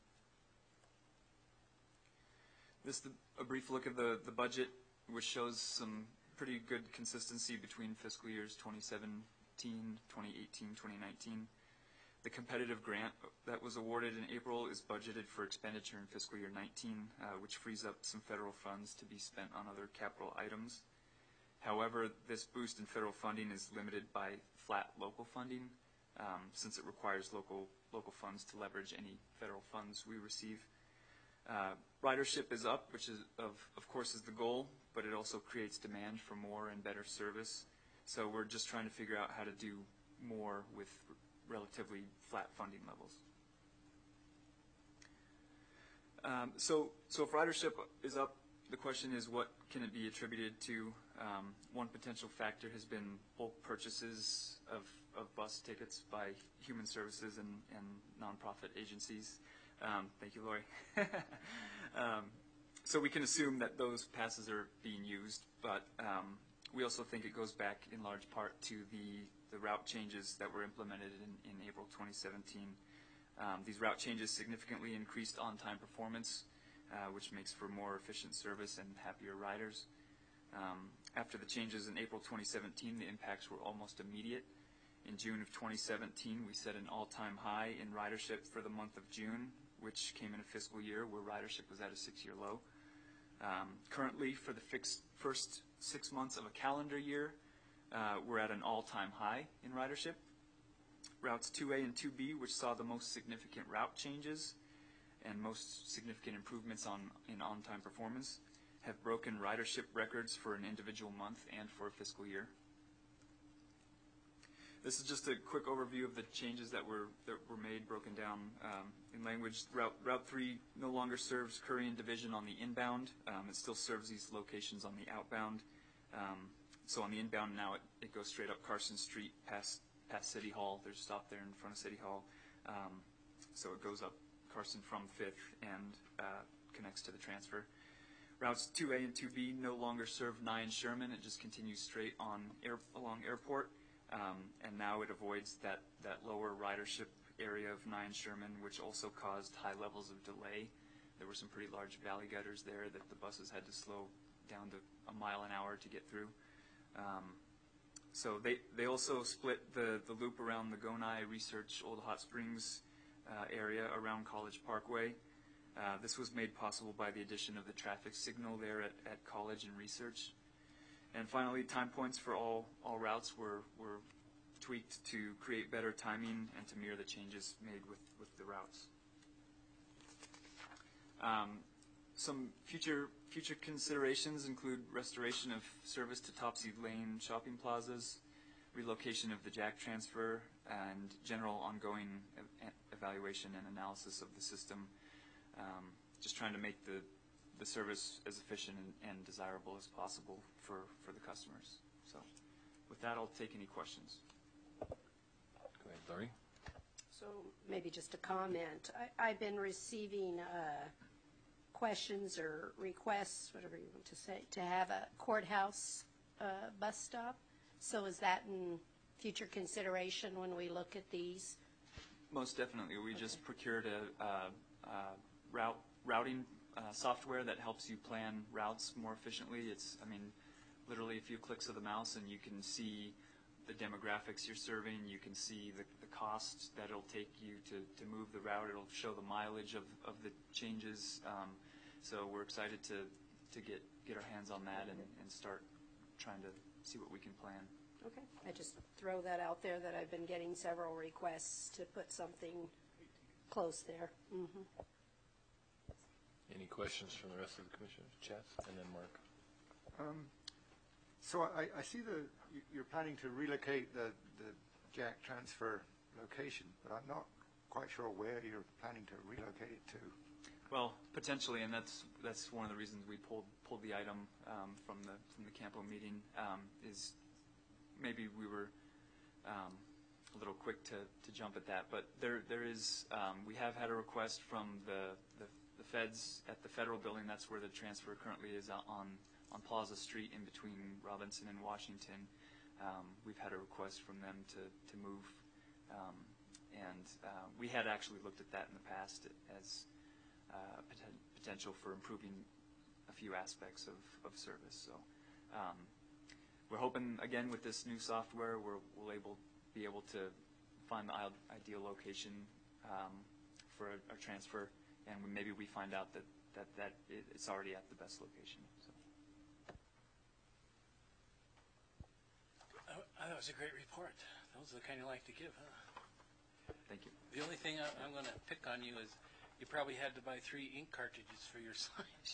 This is a brief look at the budget, which shows some pretty good consistency between fiscal years 2017, 2018, 2019. The competitive grant that was awarded in April is budgeted for expenditure in fiscal year 19, which frees up some federal funds to be spent on other capital items. However, this boost in federal funding is limited by flat local funding, since it requires local funds to leverage any federal funds we receive. Ridership is up, which is of course is the goal, but it also creates demand for more and better service. So we're just trying to figure out how to do more with relatively flat funding levels. So if ridership is up, the question is, what can it be attributed to? One potential factor has been bulk purchases of bus tickets by human services and nonprofit agencies. Thank you, Lori. So we can assume that those passes are being used, but we also think it goes back in large part to the route changes that were implemented in April 2017. These route changes significantly increased on-time performance, which makes for more efficient service and happier riders. After the changes in April 2017, the impacts were almost immediate. In June of 2017, we set an all-time high in ridership for the month of June, which came in a fiscal year where ridership was at a 6-year low. Currently, for the first 6 months of a calendar year, we're at an all-time high in ridership. Routes 2A and 2B, which saw the most significant route changes and most significant improvements in on-time performance, have broken ridership records for an individual month and for a fiscal year. This is just a quick overview of the changes that were made, broken down in language. Route 3 no longer serves Curry and Division on the inbound. It still serves these locations on the outbound. So on the inbound now, it goes straight up Carson Street past City Hall. There's a stop there in front of City Hall. So it goes up Carson from 5th and connects to the transfer. Routes 2A and 2B no longer serve Nye and Sherman. It just continues straight on along Airport. And now it avoids that lower ridership area of Nye and Sherman, which also caused high levels of delay. There were some pretty large valley gutters there that the buses had to slow down to a mile an hour to get through. So they also split the loop around the Gonai Research Old Hot Springs area around College Parkway. This was made possible by the addition of the traffic signal there at College and Research. And finally, time points for all routes were tweaked to create better timing and to mirror the changes made with the routes. Some future considerations include restoration of service to Topsy Lane shopping plazas, relocation of the jack transfer, and general ongoing evaluation and analysis of the system. Just trying to make the service as efficient and desirable as possible for the customers. So with that, I'll take any questions. Go ahead, Laurie. So maybe just a comment. I've been receiving questions or requests, whatever you want to say, to have a courthouse bus stop. So is that in future consideration when we look at these? Most definitely. We just procured a routing software that helps you plan routes more efficiently. It's, I mean, literally a few clicks of the mouse and you can see the demographics you're serving. You can see the cost that it'll take you to move the route. It'll show the mileage of the changes. So we're excited to get our hands on that and start trying to see what we can plan. Okay. I just throw that out there that I've been getting several requests to put something close there. Mm-hmm. Any questions from the rest of the commissioners? Chad, and then Mark. So I see you're planning to relocate the jack transfer location, but I'm not quite sure where you're planning to relocate it to. Well, potentially, and that's one of the reasons we pulled the item from the Campo meeting. Is maybe we were a little quick to jump at that, but there is we have had a request from the feds at the federal building. That's where the transfer currently is on Plaza Street in between Robinson and Washington. We've had a request from them to move, and we had actually looked at that in the past as potential for improving a few aspects of service. So we're hoping, again, with this new software, we'll be able to find the ideal location for a transfer, and maybe we find out that it's already at the best location. So. That was a great report. Those are the kind you like to give, huh? Thank you. The only thing I'm going to pick on you is you probably had to buy 3 ink cartridges for your signs.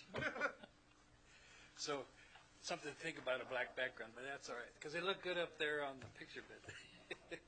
So something to think about, a black background, but that's all right, because they look good up there on the picture bit.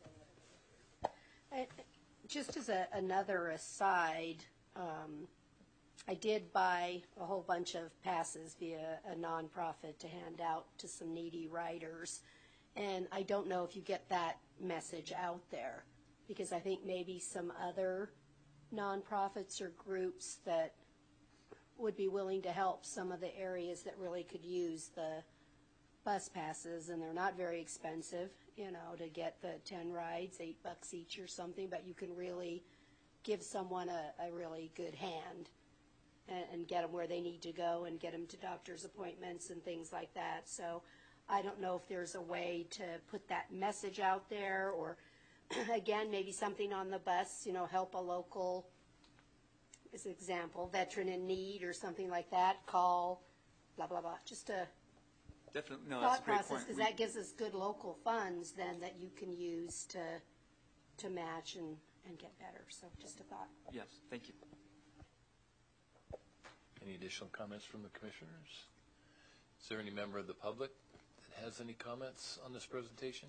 Just as another aside, I did buy a whole bunch of passes via a nonprofit to hand out to some needy riders. And I don't know if you get that message out there, because I think maybe some other nonprofits or groups that would be willing to help some of the areas that really could use the bus passes, and they're not very expensive, to get the 10 rides, $8 each or something, but you can really give someone a really good hand and get them where they need to go and get them to doctor's appointments and things like that. So I don't know if there's a way to put that message out there, or again, maybe something on the bus, help a local, as an example, veteran in need or something like that, call, blah, blah, blah. Just a definitely, no, that's a thought great process, point. because that gives us good local funds then that you can use to match and get better. So just a thought. Yes, thank you. Any additional comments from the commissioners? Is there any member of the public that has any comments on this presentation?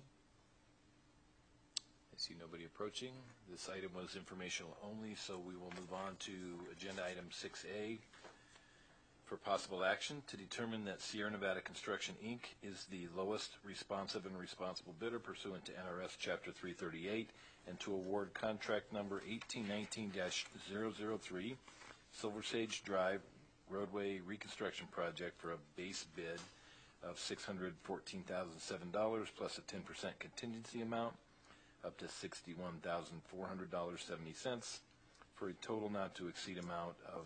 I see nobody approaching. This item was informational only, so we will move on to agenda item 6A for possible action to determine that Sierra Nevada Construction, Inc. is the lowest responsive and responsible bidder pursuant to NRS Chapter 338, and to award contract number 1819-003, Silver Sage Drive roadway reconstruction project for a base bid of $614,007 plus a 10% contingency amount up to $61,400.70 for a total not to exceed amount of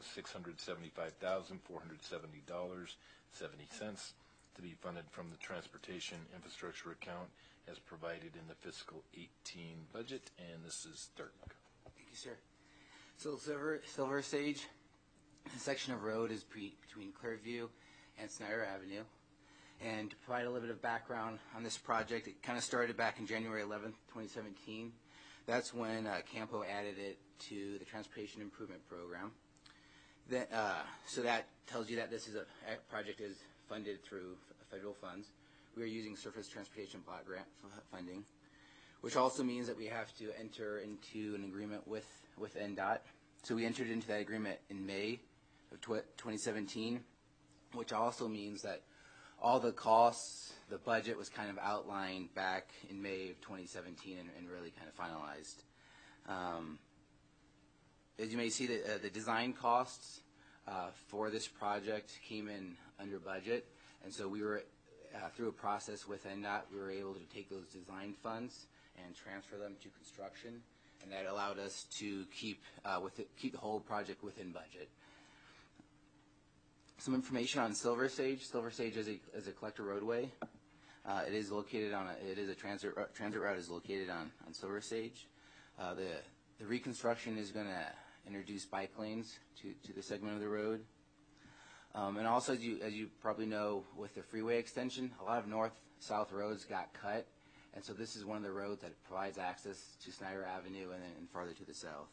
$675,470.70 to be funded from the Transportation Infrastructure Account as provided in the fiscal 18 budget. And this is Dirk. Thank you, sir. So Silver Sage, the section of road is between Clearview and Snyder Avenue. And to provide a little bit of background on this project, it kind of started back in January 11th, 2017. That's when Campo added it to the Transportation Improvement Program. So that tells you that this is a project is funded through federal funds. We are using Surface Transportation Block Grant funding, which also means that we have to enter into an agreement with NDOT. So we entered into that agreement in May of 2017, which also means that all the costs, the budget was kind of outlined back in May of 2017 and really kind of finalized. As you may see, the design costs for this project came in under budget, and so we were through a process with NDOT, we were able to take those design funds and transfer them to construction, and that allowed us to keep the whole project within budget. Some information on Silver Sage. Silver Sage is a collector roadway. It is located on a transit route is located on Silver Sage. The reconstruction is going to introduce bike lanes to the segment of the road. And also, as you probably know, with the freeway extension, a lot of north-south roads got cut, and so this is one of the roads that provides access to Snyder Avenue and farther to the south.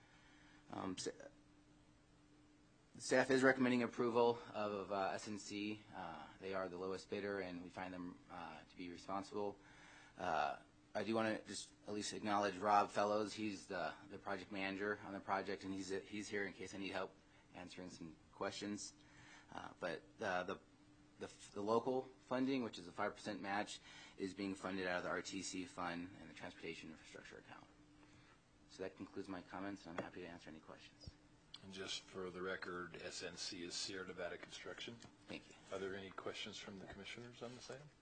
Staff is recommending approval of SNC. They are the lowest bidder, and we find them to be responsible. I do want to just at least acknowledge Rob Fellows. He's the project manager on the project, and he's here in case I need help answering some questions. But the local funding, which is a 5% match, is being funded out of the RTC fund and the Transportation Infrastructure Account. So that concludes my comments, and I'm happy to answer any questions. And just for the record, SNC is Sierra Nevada Construction. Thank you. Are there any questions from the commissioners on this item?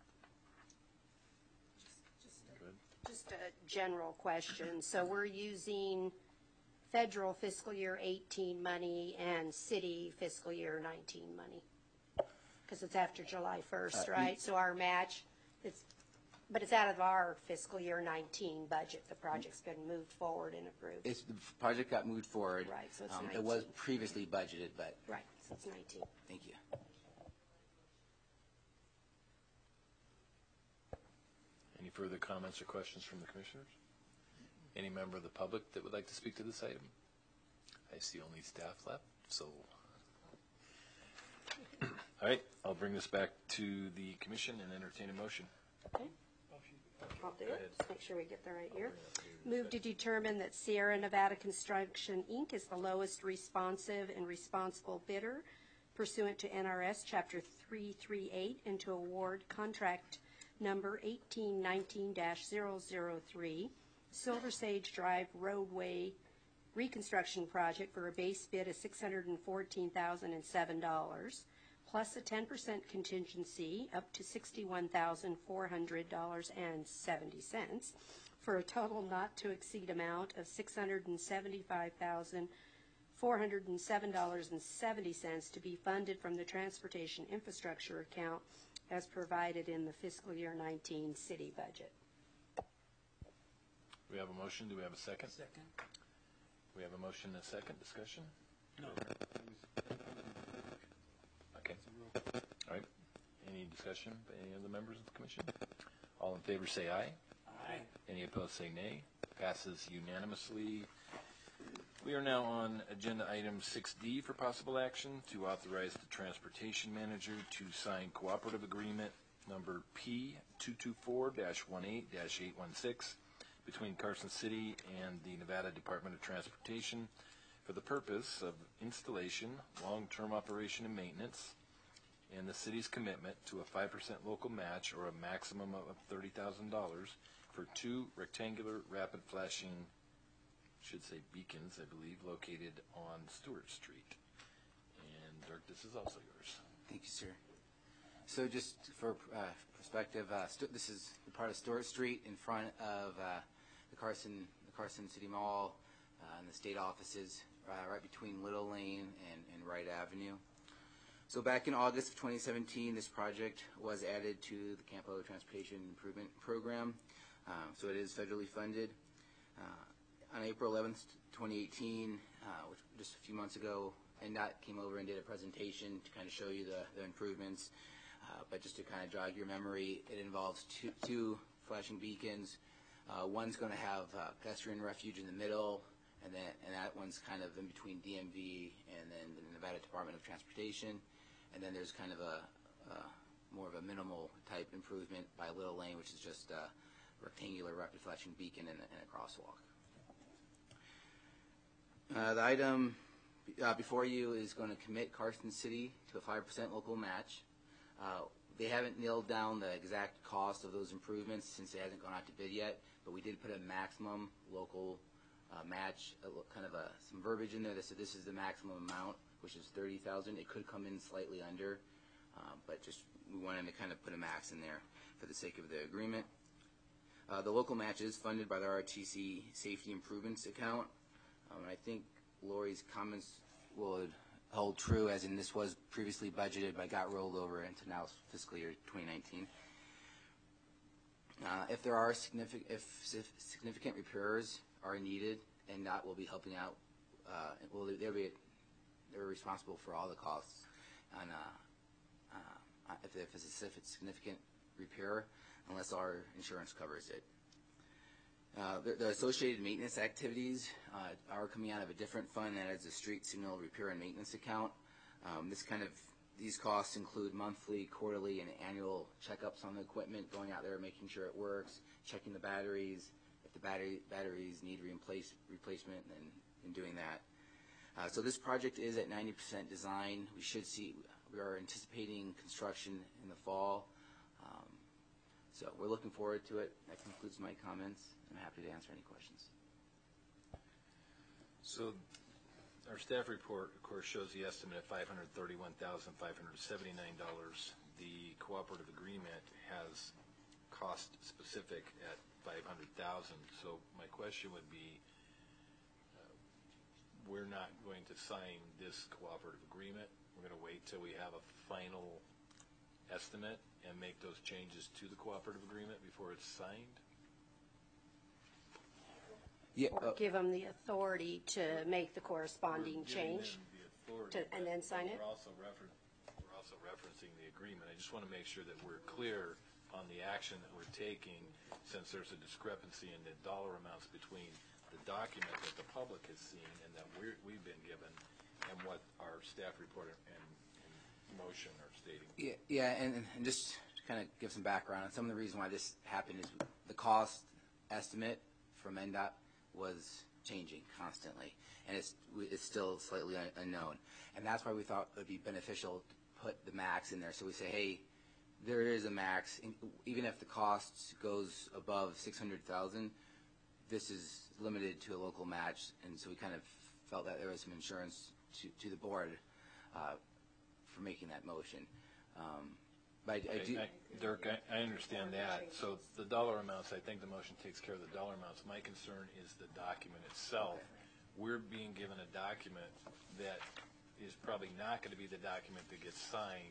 Just a general question. So we're using federal fiscal year 18 money and city fiscal year 19 money, because it's after July 1st, right? So our match, but it's out of our fiscal year 19 budget. The project's been moved forward and approved. The project got moved forward. Right, so it's 19. It was previously budgeted, but. Right, so it's 19. Thank you. Any further comments or questions from the commissioners? Any member of the public that would like to speak to this item? I see only staff left, so. All right, I'll bring this back to the commission and entertain a motion. Okay. I'll do it. Just make sure we get the right year. Move to determine that Sierra Nevada Construction, Inc. is the lowest responsive and responsible bidder pursuant to NRS Chapter 338 and to award contract number 1819-003, Silver Sage Drive roadway reconstruction project for a base bid of $614,007, plus a 10% contingency up to $61,400.70, for a total not to exceed amount of $675,407.70 to be funded from the Transportation Infrastructure Account as provided in the fiscal year 19 city budget. We have a motion. Do we have a second? Second. We have a motion and a second. Discussion? No. Okay. All right. Any discussion by any of the members of the commission? All in favor say aye. Aye. Any opposed say nay. Passes unanimously. We are now on agenda item 6D for possible action to authorize the transportation manager to sign cooperative agreement number P224-18-816 between Carson City and the Nevada Department of Transportation for the purpose of installation, long-term operation and maintenance, and the city's commitment to a 5% local match or a maximum of $30,000 for 2 rectangular rapid flashing, should say beacons, I believe, located on Stewart Street. And Dirk, this is also yours. Thank you, sir. So just for perspective, this is the part of Stewart Street in front of the Carson City Mall, in the state offices, right between Little Lane and Wright Avenue. So back in August of 2017, this project was added to the Campo Transportation Improvement Program. So it is federally funded. On April 11th, 2018, which just a few months ago, NDOT came over and did a presentation to kind of show you the improvements. But just to kind of jog your memory, it involves two flashing beacons. One's going to have pedestrian refuge in the middle, and that one's kind of in between DMV and then the Nevada Department of Transportation. And then there's kind of a more of a minimal type improvement by Little Lane, which is just a rectangular rapid flashing beacon and a crosswalk. The item before you is going to commit Carson City to a 5% local match. They haven't nailed down the exact cost of those improvements since they hasn't gone out to bid yet, but we did put a maximum local match, kind of some verbiage in there that said this is the maximum amount, which is $30,000. It could come in slightly under, but just we wanted to kind of put a max in there for the sake of the agreement. The local match is funded by the RTC Safety Improvements account. I think Lori's comments would hold true, as in this was previously budgeted but got rolled over into now fiscal year 2019. If there are significant repairs are needed, NDOT will be helping out. They're responsible for all the costs on if it's a significant repair, unless our insurance covers it. The associated maintenance activities are coming out of a different fund that is a street signal repair and maintenance account. These costs include monthly, quarterly, and annual checkups on the equipment, going out there, making sure it works, checking the batteries, if the batteries need replacement, and doing that. So this project is at 90% design. We are anticipating construction in the fall. So we're looking forward to it. That concludes my comments. I'm happy to answer any questions. So our staff report, of course, shows the estimate of $531,579. The cooperative agreement has cost specific at $500,000. So my question would be, we're not going to sign this cooperative agreement. We're going to wait till we have a final estimate and make those changes to the cooperative agreement before it's signed? Yeah, Or give them the authority to make the corresponding change and then sign it? We're also referencing the agreement. I just want to make sure that we're clear on the action that we're taking, since there's a discrepancy in the dollar amounts between the document that the public has seen and that we've been given and what our staff report and motion are stating. Yeah, and just to kind of give some background, some of the reason why this happened is the cost estimate from NDOT was changing constantly, and it's still slightly unknown. And that's why we thought it would be beneficial to put the max in there. So we say, hey, there is a max, even if the cost goes above $600,000, this is limited to a local match. And so we kind of felt that there was some insurance to the board for making that motion. But Dirk, I understand that. So the dollar amounts, I think the motion takes care of the dollar amounts. My concern is the document itself. We're being given a document that is probably not going to be the document that gets signed.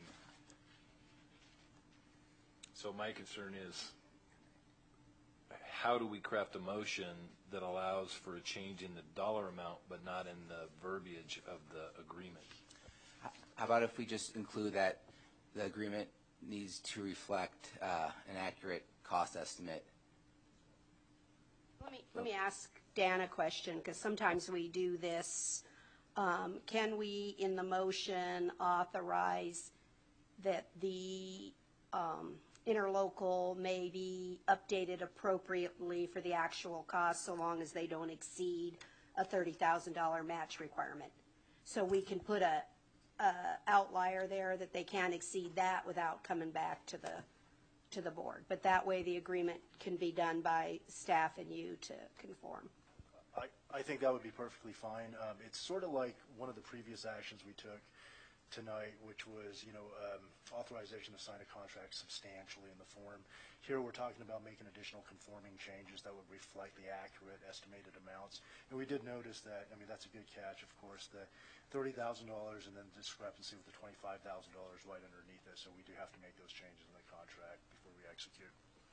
So my concern is, how do we craft a motion that allows for a change in the dollar amount but not in the verbiage of the agreement? How about if we just include that the agreement needs to reflect an accurate cost estimate? Let me ask Dan a question, because sometimes we do this. Can we, in the motion, authorize that the interlocal may be updated appropriately for the actual cost, so long as they don't exceed a $30,000 match requirement? So we can put a outlier there that they can't exceed that without coming back to the board. But that way the agreement can be done by staff and you to conform. I think that would be perfectly fine. It's sort of like one of the previous actions we took tonight, which was, authorization to sign a contract substantially in the form. Here, we're talking about making additional conforming changes that would reflect the accurate estimated amounts. And we did notice that, that's a good catch, of course, the $30,000 and then the discrepancy with the $25,000 right underneath it. So we do have to make those changes in the contract before we execute.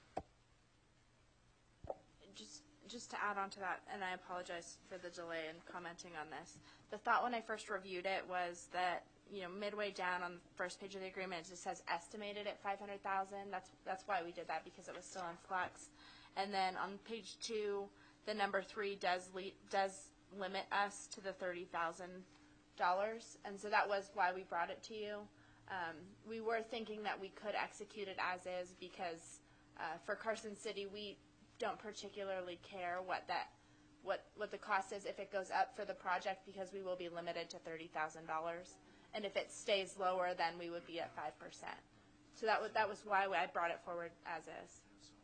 Just to add on to that, and I apologize for the delay in commenting on this. The thought when I first reviewed it was that, midway down on the first page of the agreement, it just says estimated at $500,000. That's why we did that, because it was still in flux. And then on page 2, the number 3 does limit us to the $30,000, and so that was why we brought it to you. We were thinking that we could execute it as is, because for Carson City, we don't particularly care what the cost is if it goes up for the project, because we will be limited to $30,000. And if it stays lower, then we would be at 5%. So that was why I brought it forward as is.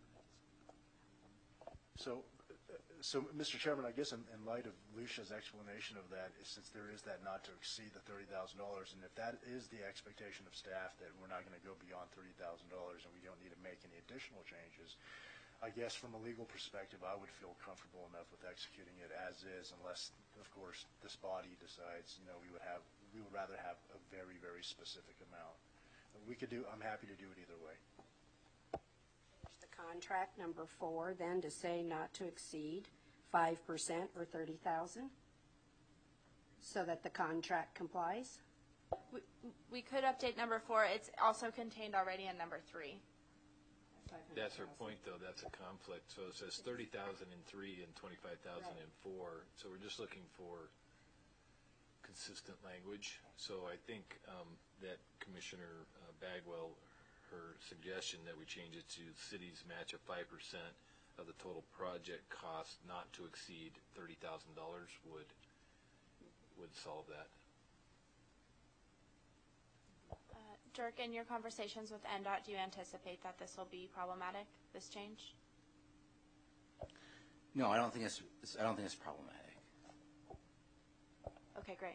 So, Mr. Chairman, I guess in light of Lucia's explanation of that, since there is that not to exceed the $30,000, and if that is the expectation of staff, that we're not going to go beyond $30,000 and we don't need to make any additional changes, I guess from a legal perspective, I would feel comfortable enough with executing it as is, unless, of course, this body decides, we would rather have a very, very specific amount. I'm happy to do it either way. The contract number 4 then to say not to exceed 5% or $30,000, so that the contract complies. We could update number 4. It's also contained already in number 3. That's her point, though. That's a conflict. So it says 30,000 in 3 and 25,000 in 4. So we're just looking for consistent language. So I think that Commissioner Bagwell, her suggestion that we change it to city's match of 5% of the total project cost not to exceed $30,000 would solve that. Dirk, in your conversations with NDOT, do you anticipate that this will be problematic, this change? No, I don't think it's problematic. Okay, great.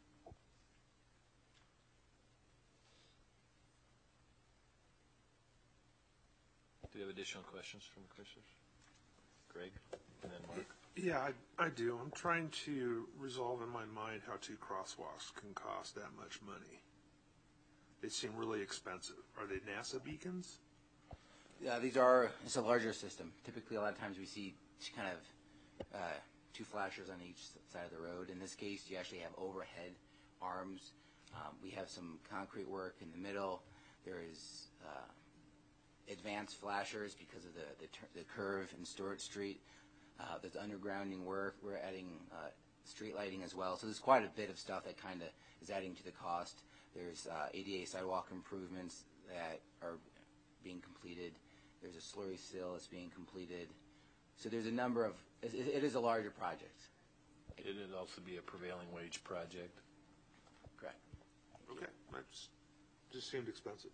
Do you have additional questions from the commissioners? Greg, and then Mark. Yeah, I do. I'm trying to resolve in my mind how 2 crosswalks can cost that much money. They seem really expensive. Are they NASA beacons? Yeah, it's a larger system. Typically, a lot of times we see kind of 2 flashers on each side of the road. In this case, you actually have overhead arms. We have some concrete work in the middle. There is advanced flashers because of the curve in Stewart Street. There's undergrounding work. We're adding street lighting as well. So there's quite a bit of stuff that kind of is adding to the cost. There's ADA sidewalk improvements that are being completed. There's a slurry seal that's being completed. So there's a number of, it is a larger project. It'd also be a prevailing wage project. Correct. Okay, that just seemed expensive.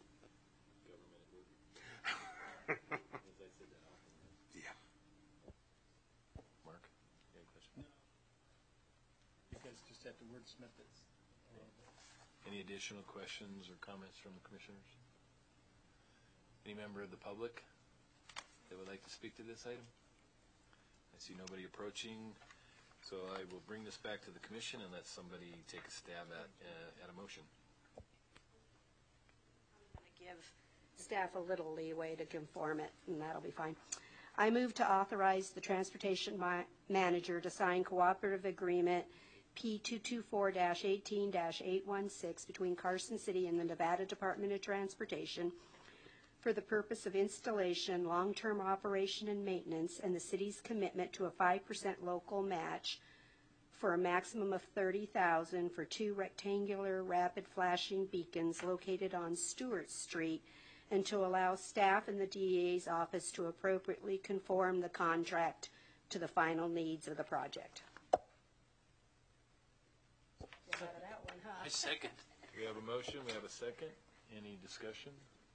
Yeah. Mark, you have a question? No. You guys just have to wordsmith it. Any additional questions or comments from the commissioners? Any member of the public that would like to speak to this item? I see nobody approaching, so I will bring this back to the commission and let somebody take a stab at a motion. I'm going to give staff a little leeway to conform it, and that'll be fine. I move to authorize the transportation manager to sign cooperative agreement P224-18-816 between Carson City and the Nevada Department of Transportation for the purpose of installation, long-term operation and maintenance, and the city's commitment to a 5% local match for a maximum of $30,000 for 2 rectangular rapid flashing beacons located on Stewart Street, and to allow staff in the DEA's office to appropriately conform the contract to the final needs of the project. I second. We have a motion, we have a second. Any discussion?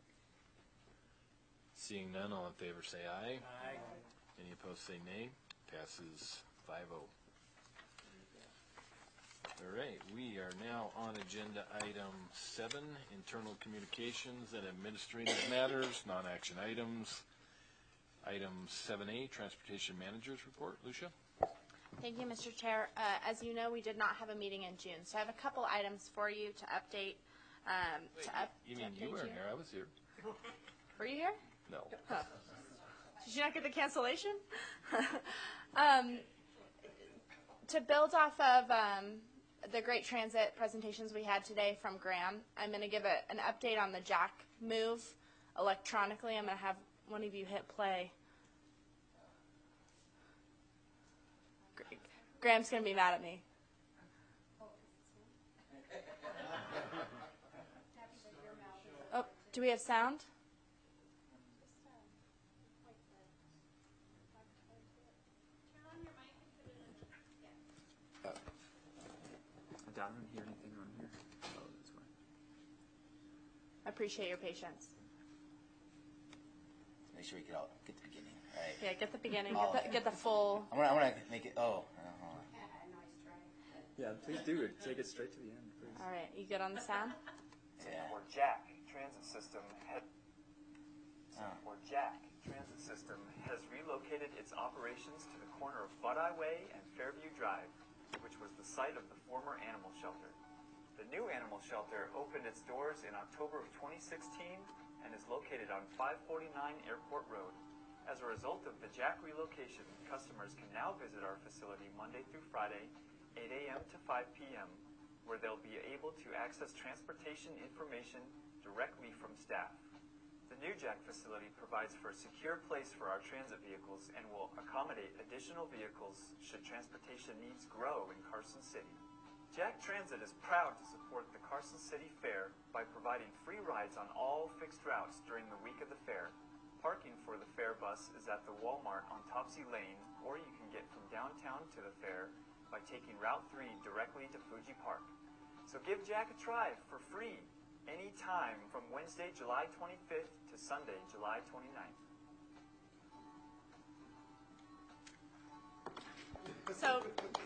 Seeing none, all in favor say aye. Aye. Any opposed say nay. Passes 5-0. All right, we are now on agenda item 7, internal communications and administrative matters, non-action items. Item 7A, transportation managers report. Lucia? Thank you, Mr. Chair. As you know, we did not have a meeting in June, so I have a couple items for you to update. You mean you weren't here? I was here. Were you here? No. Huh. Did you not get the cancellation? To build off of the great transit presentations we had today from Graham, I'm going to give an update on the Jack move electronically. I'm going to have one of you hit play. Graham's going to be mad at me. Oh, do we have sound? I don't hear anything on here. Oh, that's fine. I appreciate your patience. Make sure we get the beginning. All right. Yeah, get the beginning. Oh. Get the full. I'm gonna make it. Oh. Hold on. Yeah, please do it. Take it straight to the end, please. All right, you good on the sound? Yeah. Or Jack Transit System has relocated its operations to the corner of Butteye Way and Fairview Drive, which was the site of the former animal shelter. The new animal shelter opened its doors in October of 2016 and is located on 549 Airport Road. As a result of the Jack relocation, customers can now visit our facility Monday through Friday, 8 a.m. to 5 p.m., where they'll be able to access transportation information directly from staff. The new Jack facility provides for a secure place for our transit vehicles and will accommodate additional vehicles should transportation needs grow in Carson City. Jack Transit is proud to support the Carson City Fair by providing free rides on all fixed routes during the week of the fair. Parking for the fair bus is at the Walmart on Topsy Lane, or you can get from downtown to the fair by taking Route 3 directly to Fuji Park. So give Jack a try for free anytime from Wednesday, July 25th to Sunday, July 29th. So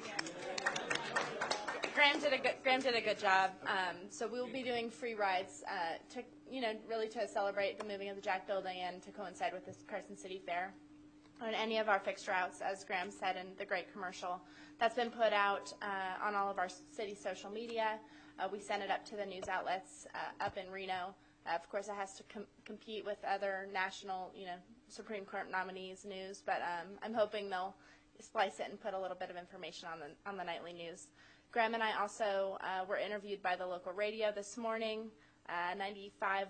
Graham did a good job. So we will be doing free rides to really to celebrate the moving of the Jack building and to coincide with this Carson City Fair on any of our fixed routes, as Graham said in the great commercial that's been put out on all of our city social media. We sent it up to the news outlets up in Reno. Of course, it has to compete with other national, Supreme Court nominees news, but I'm hoping they'll splice it and put a little bit of information on the nightly news. Graham and I also were interviewed by the local radio this morning, 95.1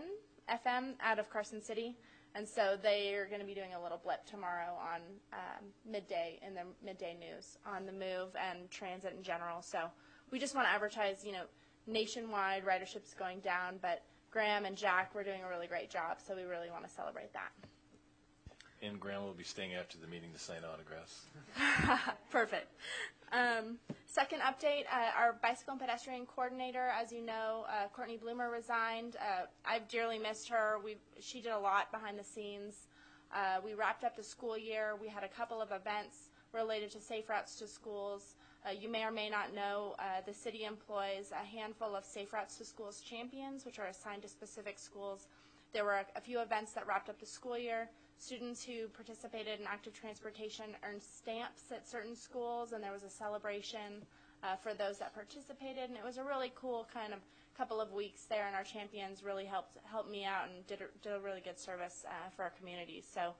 FM out of Carson City, and so they are going to be doing a little blip tomorrow on midday in the midday news on the move and transit in general. So we just want to advertise, nationwide ridership's going down, but Graham and Jack were doing a really great job, so we really want to celebrate that. And Graham will be staying after the meeting to sign autographs. Perfect. Second update, our bicycle and pedestrian coordinator, as you know, Courtney Bloomer resigned. I've dearly missed her. She did a lot behind the scenes. We wrapped up the school year. We had a couple of events related to safe routes to schools. You may or may not know the city employs a handful of Safe Routes to Schools champions, which are assigned to specific schools. There were a few events that wrapped up the school year. Students who participated in active transportation earned stamps at certain schools, and there was a celebration for those that participated. And it was a really cool kind of couple of weeks there, and our champions really helped me out and did a really good service for our community. So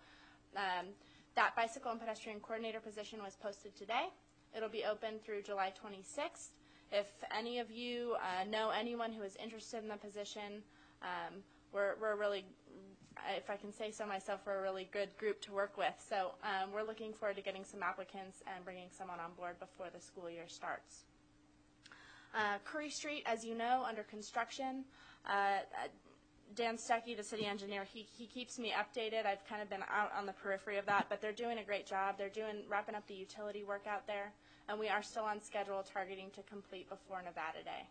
that bicycle and pedestrian coordinator position was posted today. It'll be open through July 26th. If any of you know anyone who is interested in the position, we're really, if I can say so myself, we're a really good group to work with. So we're looking forward to getting some applicants and bringing someone on board before the school year starts. Curry Street, as you know, under construction. Dan Stuckey, the city engineer, he keeps me updated. I've kind of been out on the periphery of that, but they're doing a great job. They're wrapping up the utility work out there, and we are still on schedule, targeting to complete before Nevada Day.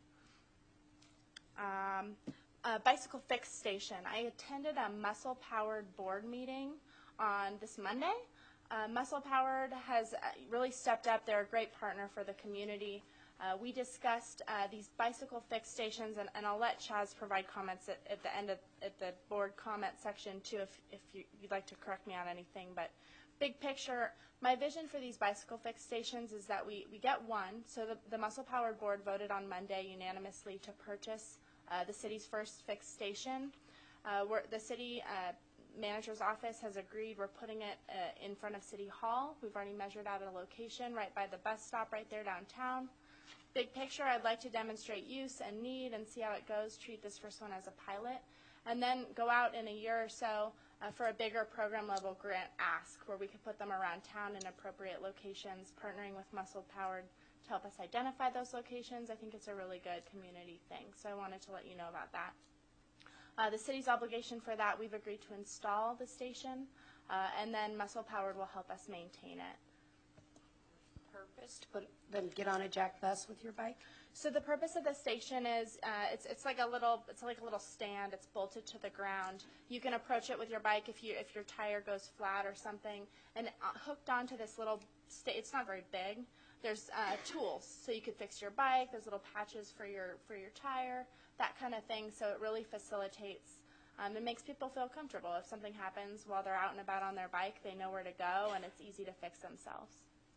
Bicycle Fix Station. I attended a Muscle Powered board meeting on this Monday. Muscle Powered has really stepped up. They're a great partner for the community. We discussed these bicycle fix stations, and I'll let Chaz provide comments at the end of at the board comment section too, if you'd like to correct me on anything. But big picture, my vision for these bicycle fix stations is that we get one. So the Muscle Powered board voted on Monday unanimously to purchase the city's first fix station. The city manager's office has agreed. We're putting it in front of City Hall. We've already measured out a location right by the bus stop right there downtown. Big picture, I'd like to demonstrate use and need and see how it goes, treat this first one as a pilot, and then go out in a year or so for a bigger program level grant ask where we could put them around town in appropriate locations, partnering with Muscle Powered to help us identify those locations. I think it's a really good community thing, so I wanted to let you know about that. The city's obligation for that, we've agreed to install the station, and then Muscle Powered will help us maintain it. Purpose to put them get on a jack bus with your bike? So the purpose of the station is it's like a little stand. It's bolted to the ground. You can approach it with your bike if your tire goes flat or something, and hooked onto this little it's not very big. There's tools, so you could fix your bike. There's little patches for your tire, that kind of thing. So it really facilitates. It makes people feel comfortable. If something happens while they're out and about on their bike, they know where to go, and it's easy to fix themselves.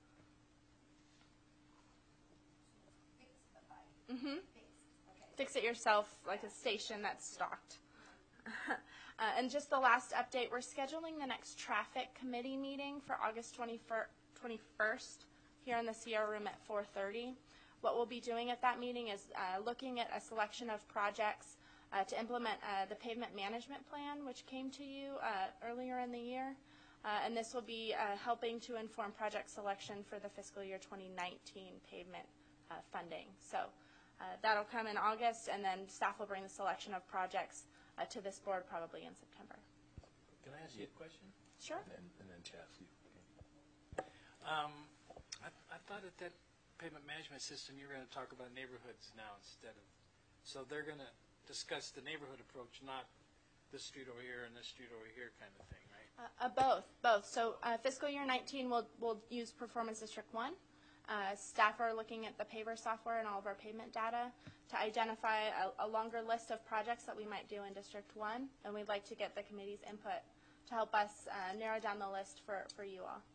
Mm-hmm. Fix it yourself, like a station that's stocked. And just the last update, we're scheduling the next traffic committee meeting for August 21st here in the CR room at 4:30. What we'll be doing at that meeting is looking at a selection of projects to implement the pavement management plan, which came to you earlier in the year. And this will be helping to inform project selection for the fiscal year 2019 pavement funding. So that'll come in August, and then staff will bring the selection of projects to this board probably in September. Can I ask you a question? Sure. And then Chaz, you. I thought at that pavement management system you were going to talk about neighborhoods now instead of, so they're going to discuss the neighborhood approach, not this street over here and this street over here kind of thing, right? Both. So fiscal year 19 we'll use Performance District 1. Staff are looking at the paver software and all of our pavement data to identify a longer list of projects that we might do in District 1, and we'd like to get the committee's input to help us narrow down the list for you all.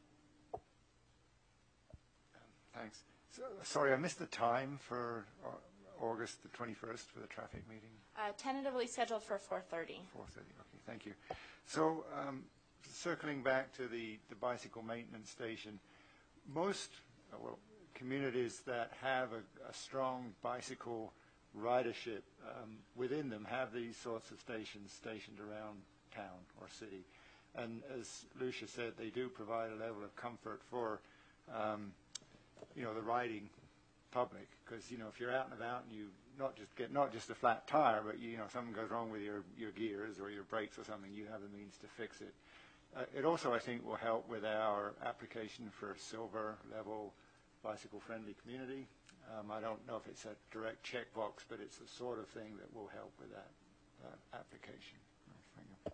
Thanks. Sorry, I missed the time for August the 21st for the traffic meeting. Tentatively scheduled for 4:30. 4:30, okay, thank you. So circling back to the bicycle maintenance station, most communities that have a strong bicycle ridership within them have these sorts of stations stationed around town or city. And as Lucia said, they do provide a level of comfort for the riding public, because if you're out and about and you not just a flat tire, but something goes wrong with your gears or your brakes or something, you have the means to fix it. It also, I think, will help with our application for a silver level bicycle friendly community. I don't know if it's a direct checkbox, but it's the sort of thing that will help with that application. Thank you.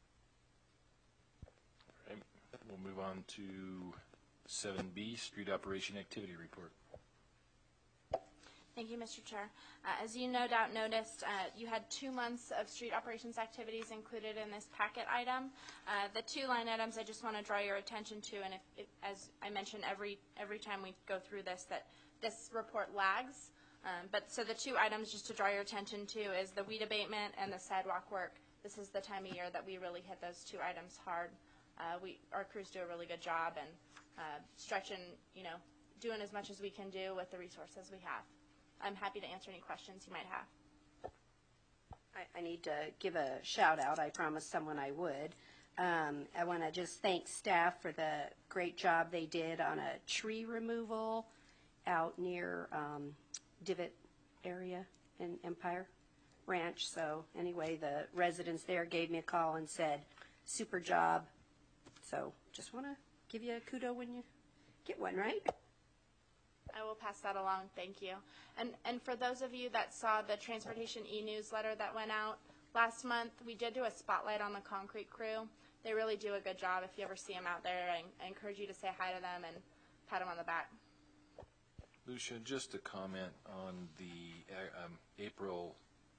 All right. We'll move on to 7B, Street Operation Activity Report. Thank you, Mr. Chair. As you no doubt noticed, you had 2 months of street operations activities included in this packet item. The 2 line items I just want to draw your attention to, and if as I mention every time we go through this, that this report lags. So the 2 items just to draw your attention to is the weed abatement and the sidewalk work. This is the time of year that we really hit those 2 items hard. Our crews do a really good job and stretching, doing as much as we can do with the resources we have. I'm happy to answer any questions you might have. I need to give a shout out. I promised someone I would. I want to just thank staff for the great job they did on a tree removal out near Divot area in Empire Ranch. So anyway, the residents there gave me a call and said, super job. So just want to give you a kudo when you get one, right? I will pass that along. Thank you. And for those of you that saw the transportation e-newsletter that went out last month, we did do a spotlight on the concrete crew. They really do a good job. If you ever see them out there, I encourage you to say hi to them and pat them on the back. Lucia, just a comment on the April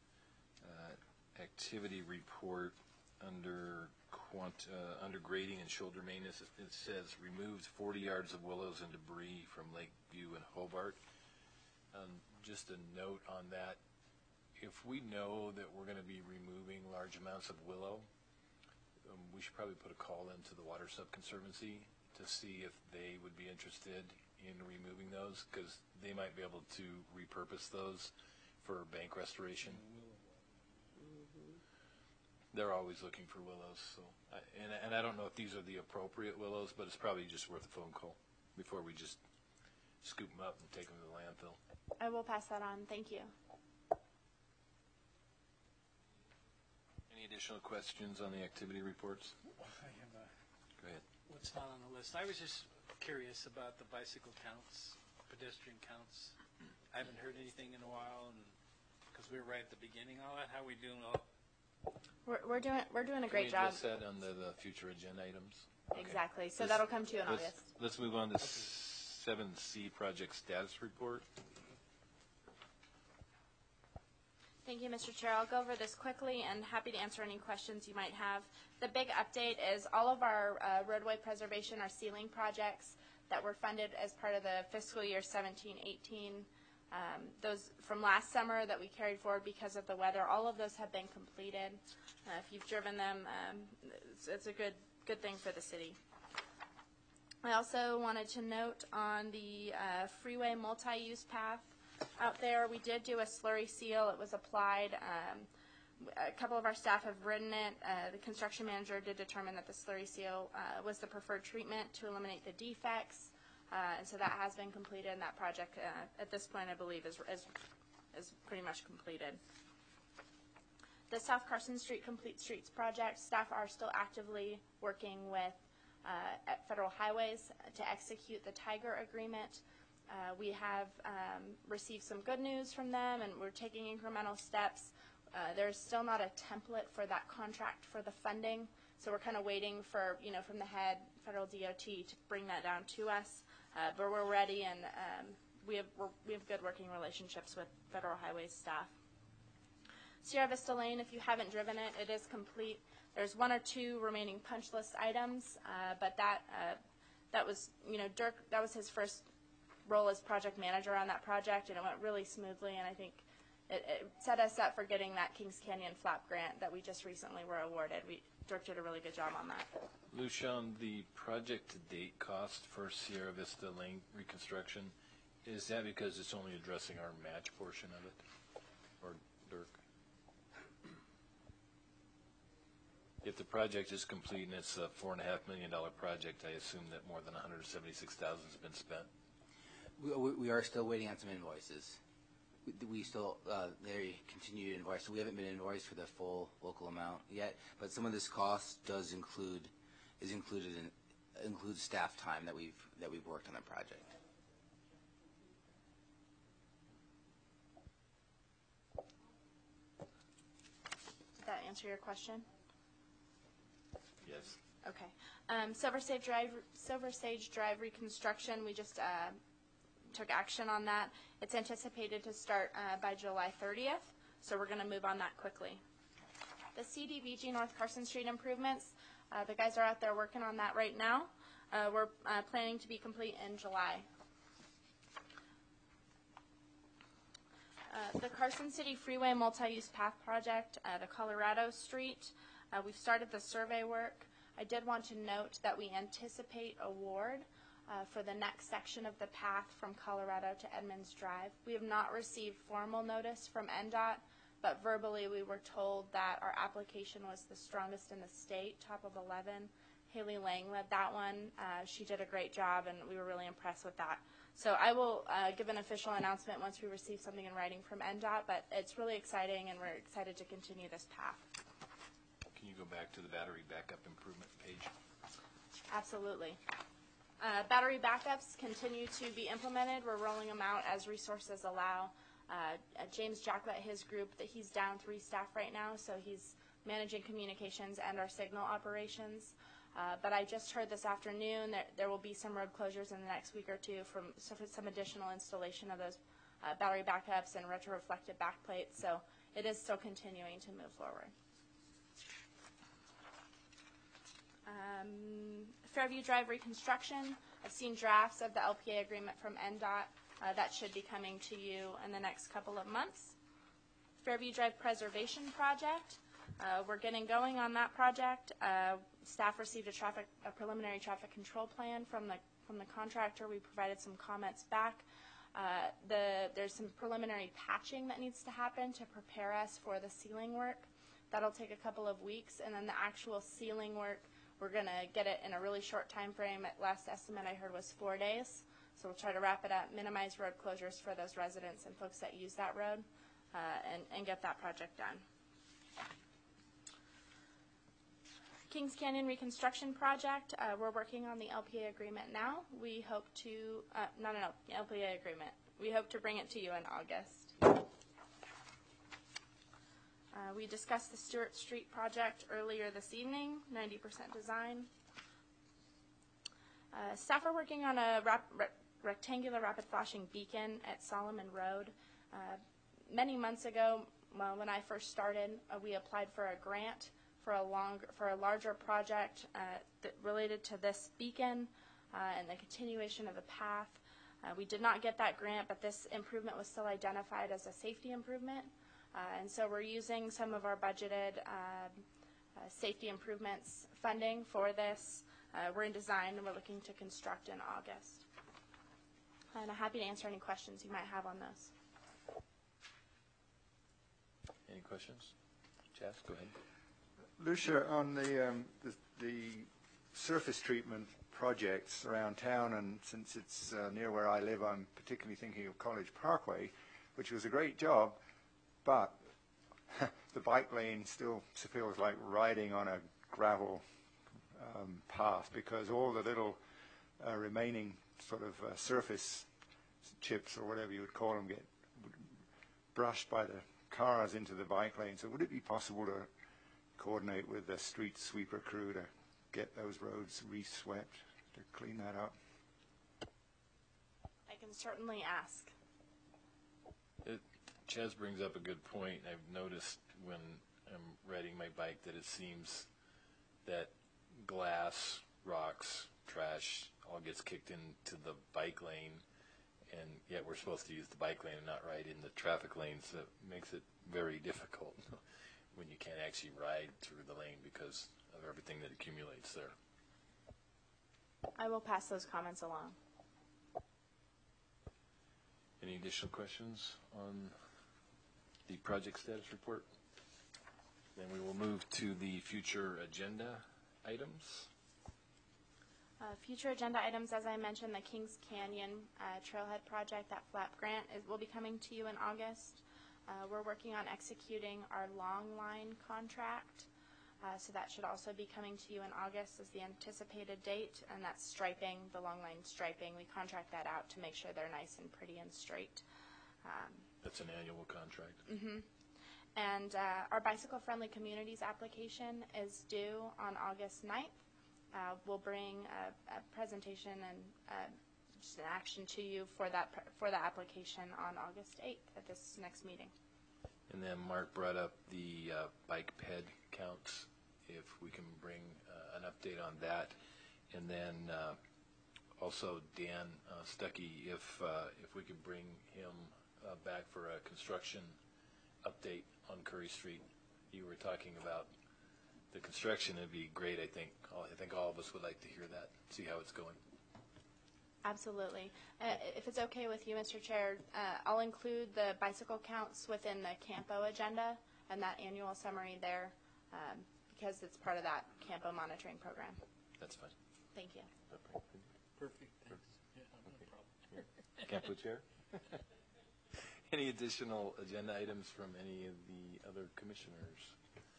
activity report under grading and shoulder maintenance. It says removed 40 yards of willows and debris from Lakeview and Hobart. Just a note on that. If we know that we're going to be removing large amounts of willow, we should probably put a call into the Water Sub-Conservancy to see if they would be interested in removing those, because they might be able to repurpose those for bank restoration. They're always looking for willows, so and I don't know if these are the appropriate willows, but it's probably just worth a phone call before we just scoop them up and take them to the landfill. I will pass that on. Thank you. Any additional questions on the activity reports? Go ahead. What's not on the list? I was just curious about the bicycle counts, pedestrian counts. I haven't heard anything in a while, and because we're right at the beginning, all that. How are we doing? We're doing a great Can we job. address that under the future agenda items? Okay. Exactly. So that'll come to you in August. Let's move on to 7C project status report. Thank you, Mr. Chair. I'll go over this quickly and happy to answer any questions you might have. The big update is all of our roadway preservation, our sealing projects that were funded as part of the fiscal year 17-18, those from last summer that we carried forward because of the weather, all of those have been completed. If you've driven them, it's a good thing for the city. I also wanted to note on the freeway multi-use path out there, we did do a slurry seal. It was applied. A couple of our staff have ridden it. The construction manager did determine that the slurry seal was the preferred treatment to eliminate the defects. And so that has been completed, and that project at this point, I believe, is pretty much completed. The South Carson Street Complete Streets project, staff are still actively working with at Federal Highways to execute the Tiger agreement. We have received some good news from them, and we're taking incremental steps. There's still not a template for that contract for the funding, so we're kind of waiting for, from the head, Federal DOT, to bring that down to us. But we're ready, and we have good working relationships with Federal Highways staff. Sierra Vista Lane, if you haven't driven it, it is complete. There's one or two remaining punch list items, but that was, Dirk, that was his first role as project manager on that project, and it went really smoothly, and I think it set us up for getting that Kings Canyon flap grant that we just recently were awarded. Dirk did a really good job on that. Lucian, the project-to-date cost for Sierra Vista Lane reconstruction, is that because it's only addressing our match portion of it? Or Dirk? If the project is complete and it's a $4.5 million project, I assume that more than $176,000 has been spent. We are still waiting on some invoices. We still, they continue to invoice, so we haven't been invoiced for the full local amount yet, but some of this cost includes staff time that we've worked on the project. Did that answer your question? Yes. Okay. Silver Sage Drive reconstruction, we just took action on that. It's anticipated to start by July 30th, so we're going to move on that quickly. The CDBG North Carson Street improvements, the guys are out there working on that right now. We're planning to be complete in July. The Carson City Freeway Multi-Use Path Project, the Colorado Street, we've started the survey work. I did want to note that we anticipate award for the next section of the path from Colorado to Edmonds Drive. We have not received formal notice from NDOT, but verbally we were told that our application was the strongest in the state, top of 11. Haley Lang led that one. She did a great job, and we were really impressed with that. So I will give an official announcement once we receive something in writing from NDOT, but it's really exciting, and we're excited to continue this path. Can you go back to the battery backup improvement page? Absolutely. Battery backups continue to be implemented. We're rolling them out as resources allow. James Jacklett, his group, he's down 3 staff right now, so he's managing communications and our signal operations. But I just heard this afternoon that there will be some road closures in the next week or two for some additional installation of those battery backups and retroreflective backplates. So it is still continuing to move forward. Fairview Drive reconstruction. I've seen drafts of the LPA agreement from NDOT. That should be coming to you in the next couple of months. Fairview Drive preservation project. We're getting going on that project. Staff received a preliminary traffic control plan from the contractor. We provided some comments back. There's some preliminary patching that needs to happen to prepare us for the sealing work. That'll take a couple of weeks, and then the actual sealing work, we're going to get it in a really short time frame. At last estimate I heard was 4 days. So we'll try to wrap it up, minimize road closures for those residents and folks that use that road, and get that project done. Kings Canyon reconstruction project, we're working on the LPA agreement now. We hope to, LPA agreement. We hope to bring it to you in August. We discussed the Stewart Street project earlier this evening, 90% design. Staff are working on a rectangular rapid flashing beacon at Solomon Road. Many months ago, when I first started, we applied for a grant for a larger project that related to this beacon and the continuation of the path. We did not get that grant, but this improvement was still identified as a safety improvement. And so we're using some of our budgeted safety improvements funding for this. We're in design and we're looking to construct in August. And I'm happy to answer any questions you might have on those. Any questions? Jeff, go ahead. Lucia, on the surface treatment projects around town, and since it's near where I live, I'm particularly thinking of College Parkway, which was a great job, but the bike lane still feels like riding on a gravel path, because all the little remaining sort of surface chips, or whatever you would call them, get brushed by the cars into the bike lane. So would it be possible to coordinate with the street sweeper crew to get those roads re-swept, to clean that up? I can certainly ask. Chaz brings up a good point. I've noticed when I'm riding my bike that it seems that glass, rocks, trash all gets kicked into the bike lane, and yet we're supposed to use the bike lane and not ride in the traffic lanes. So it makes it very difficult when you can't actually ride through the lane because of everything that accumulates there. I will pass those comments along. Any additional questions on the project status report? Then we will move to the future agenda items. Future agenda items, as I mentioned, the Kings Canyon Trailhead project, that FLAP grant, will be coming to you in August. We're working on executing our long line contract, so that should also be coming to you in August as the anticipated date, and that's striping, the long line striping. We contract that out to make sure they're nice and pretty and straight. That's an annual contract. Mm-hmm. And our Bicycle Friendly Communities application is due on August 9th. We'll bring a presentation and just an action to you for the application on August 8th at this next meeting. And then Mark brought up the bike ped counts, if we can bring an update on that. And then also Dan Stuckey, if we could bring him back for a construction update on Curry Street. You were talking about the construction. It'd be great, I think. I think all of us would like to hear that, see how it's going. Absolutely. If it's okay with you, Mr. Chair, I'll include the bicycle counts within the CAMPO agenda and that annual summary there because it's part of that CAMPO monitoring program. That's fine. Thank you. Perfect. Thanks. Yeah, no problem. CAMPO Chair? Any additional agenda items from any of the other commissioners?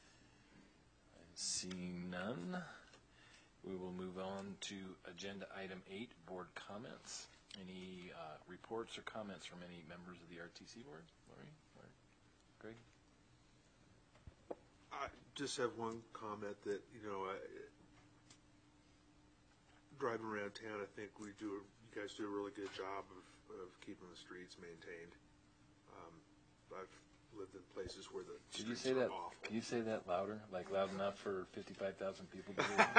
Seeing none, we will move on to agenda item 8, board comments. Any reports or comments from any members of the RTC board? Lori? Greg? I just have one comment that, driving around town, I think you guys do a really good job of keeping the streets maintained. I've lived in places where the Could you streets say are that? awful. Can you say that louder? Like loud enough for 55,000 people to hear?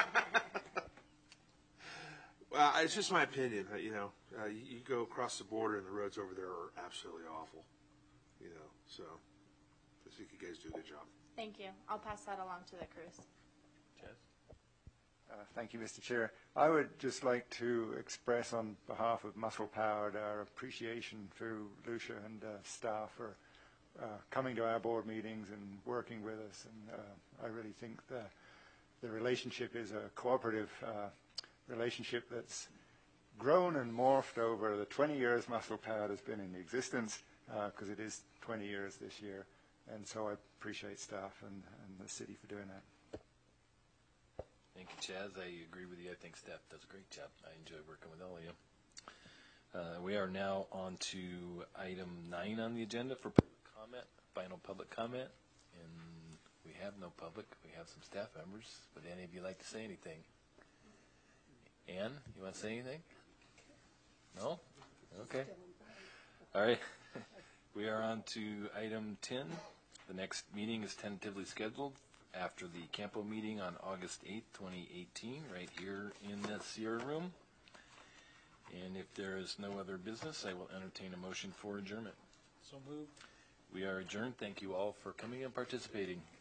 Well, it's just my opinion. You go across the border and the roads over there are absolutely awful. So I think you guys do a good job. Thank you. I'll pass that along to the crews. Thank you, Mr. Chair. I would just like to express on behalf of Muscle Powered our appreciation through Lucia and staff for coming to our board meetings and working with us. And I really think the relationship is a cooperative relationship that's grown and morphed over the 20 years Muscle Powered has been in existence, because it is 20 years this year. And so I appreciate staff and the city for doing that. Thank you, Chaz. I agree with you. I think staff does a great job. I enjoy working with all of you. We are now on to item 9 on the agenda for public comment, final public comment. And we have no public. We have some staff members. Would any of you like to say anything? Ann, you want to say anything? No? Okay. All right. We are on to item 10. The next meeting is tentatively scheduled after the Campo meeting on August 8th, 2018, right here in the Sierra Room. And if there is no other business, I will entertain a motion for adjournment. So moved. We are adjourned. Thank you all for coming and participating.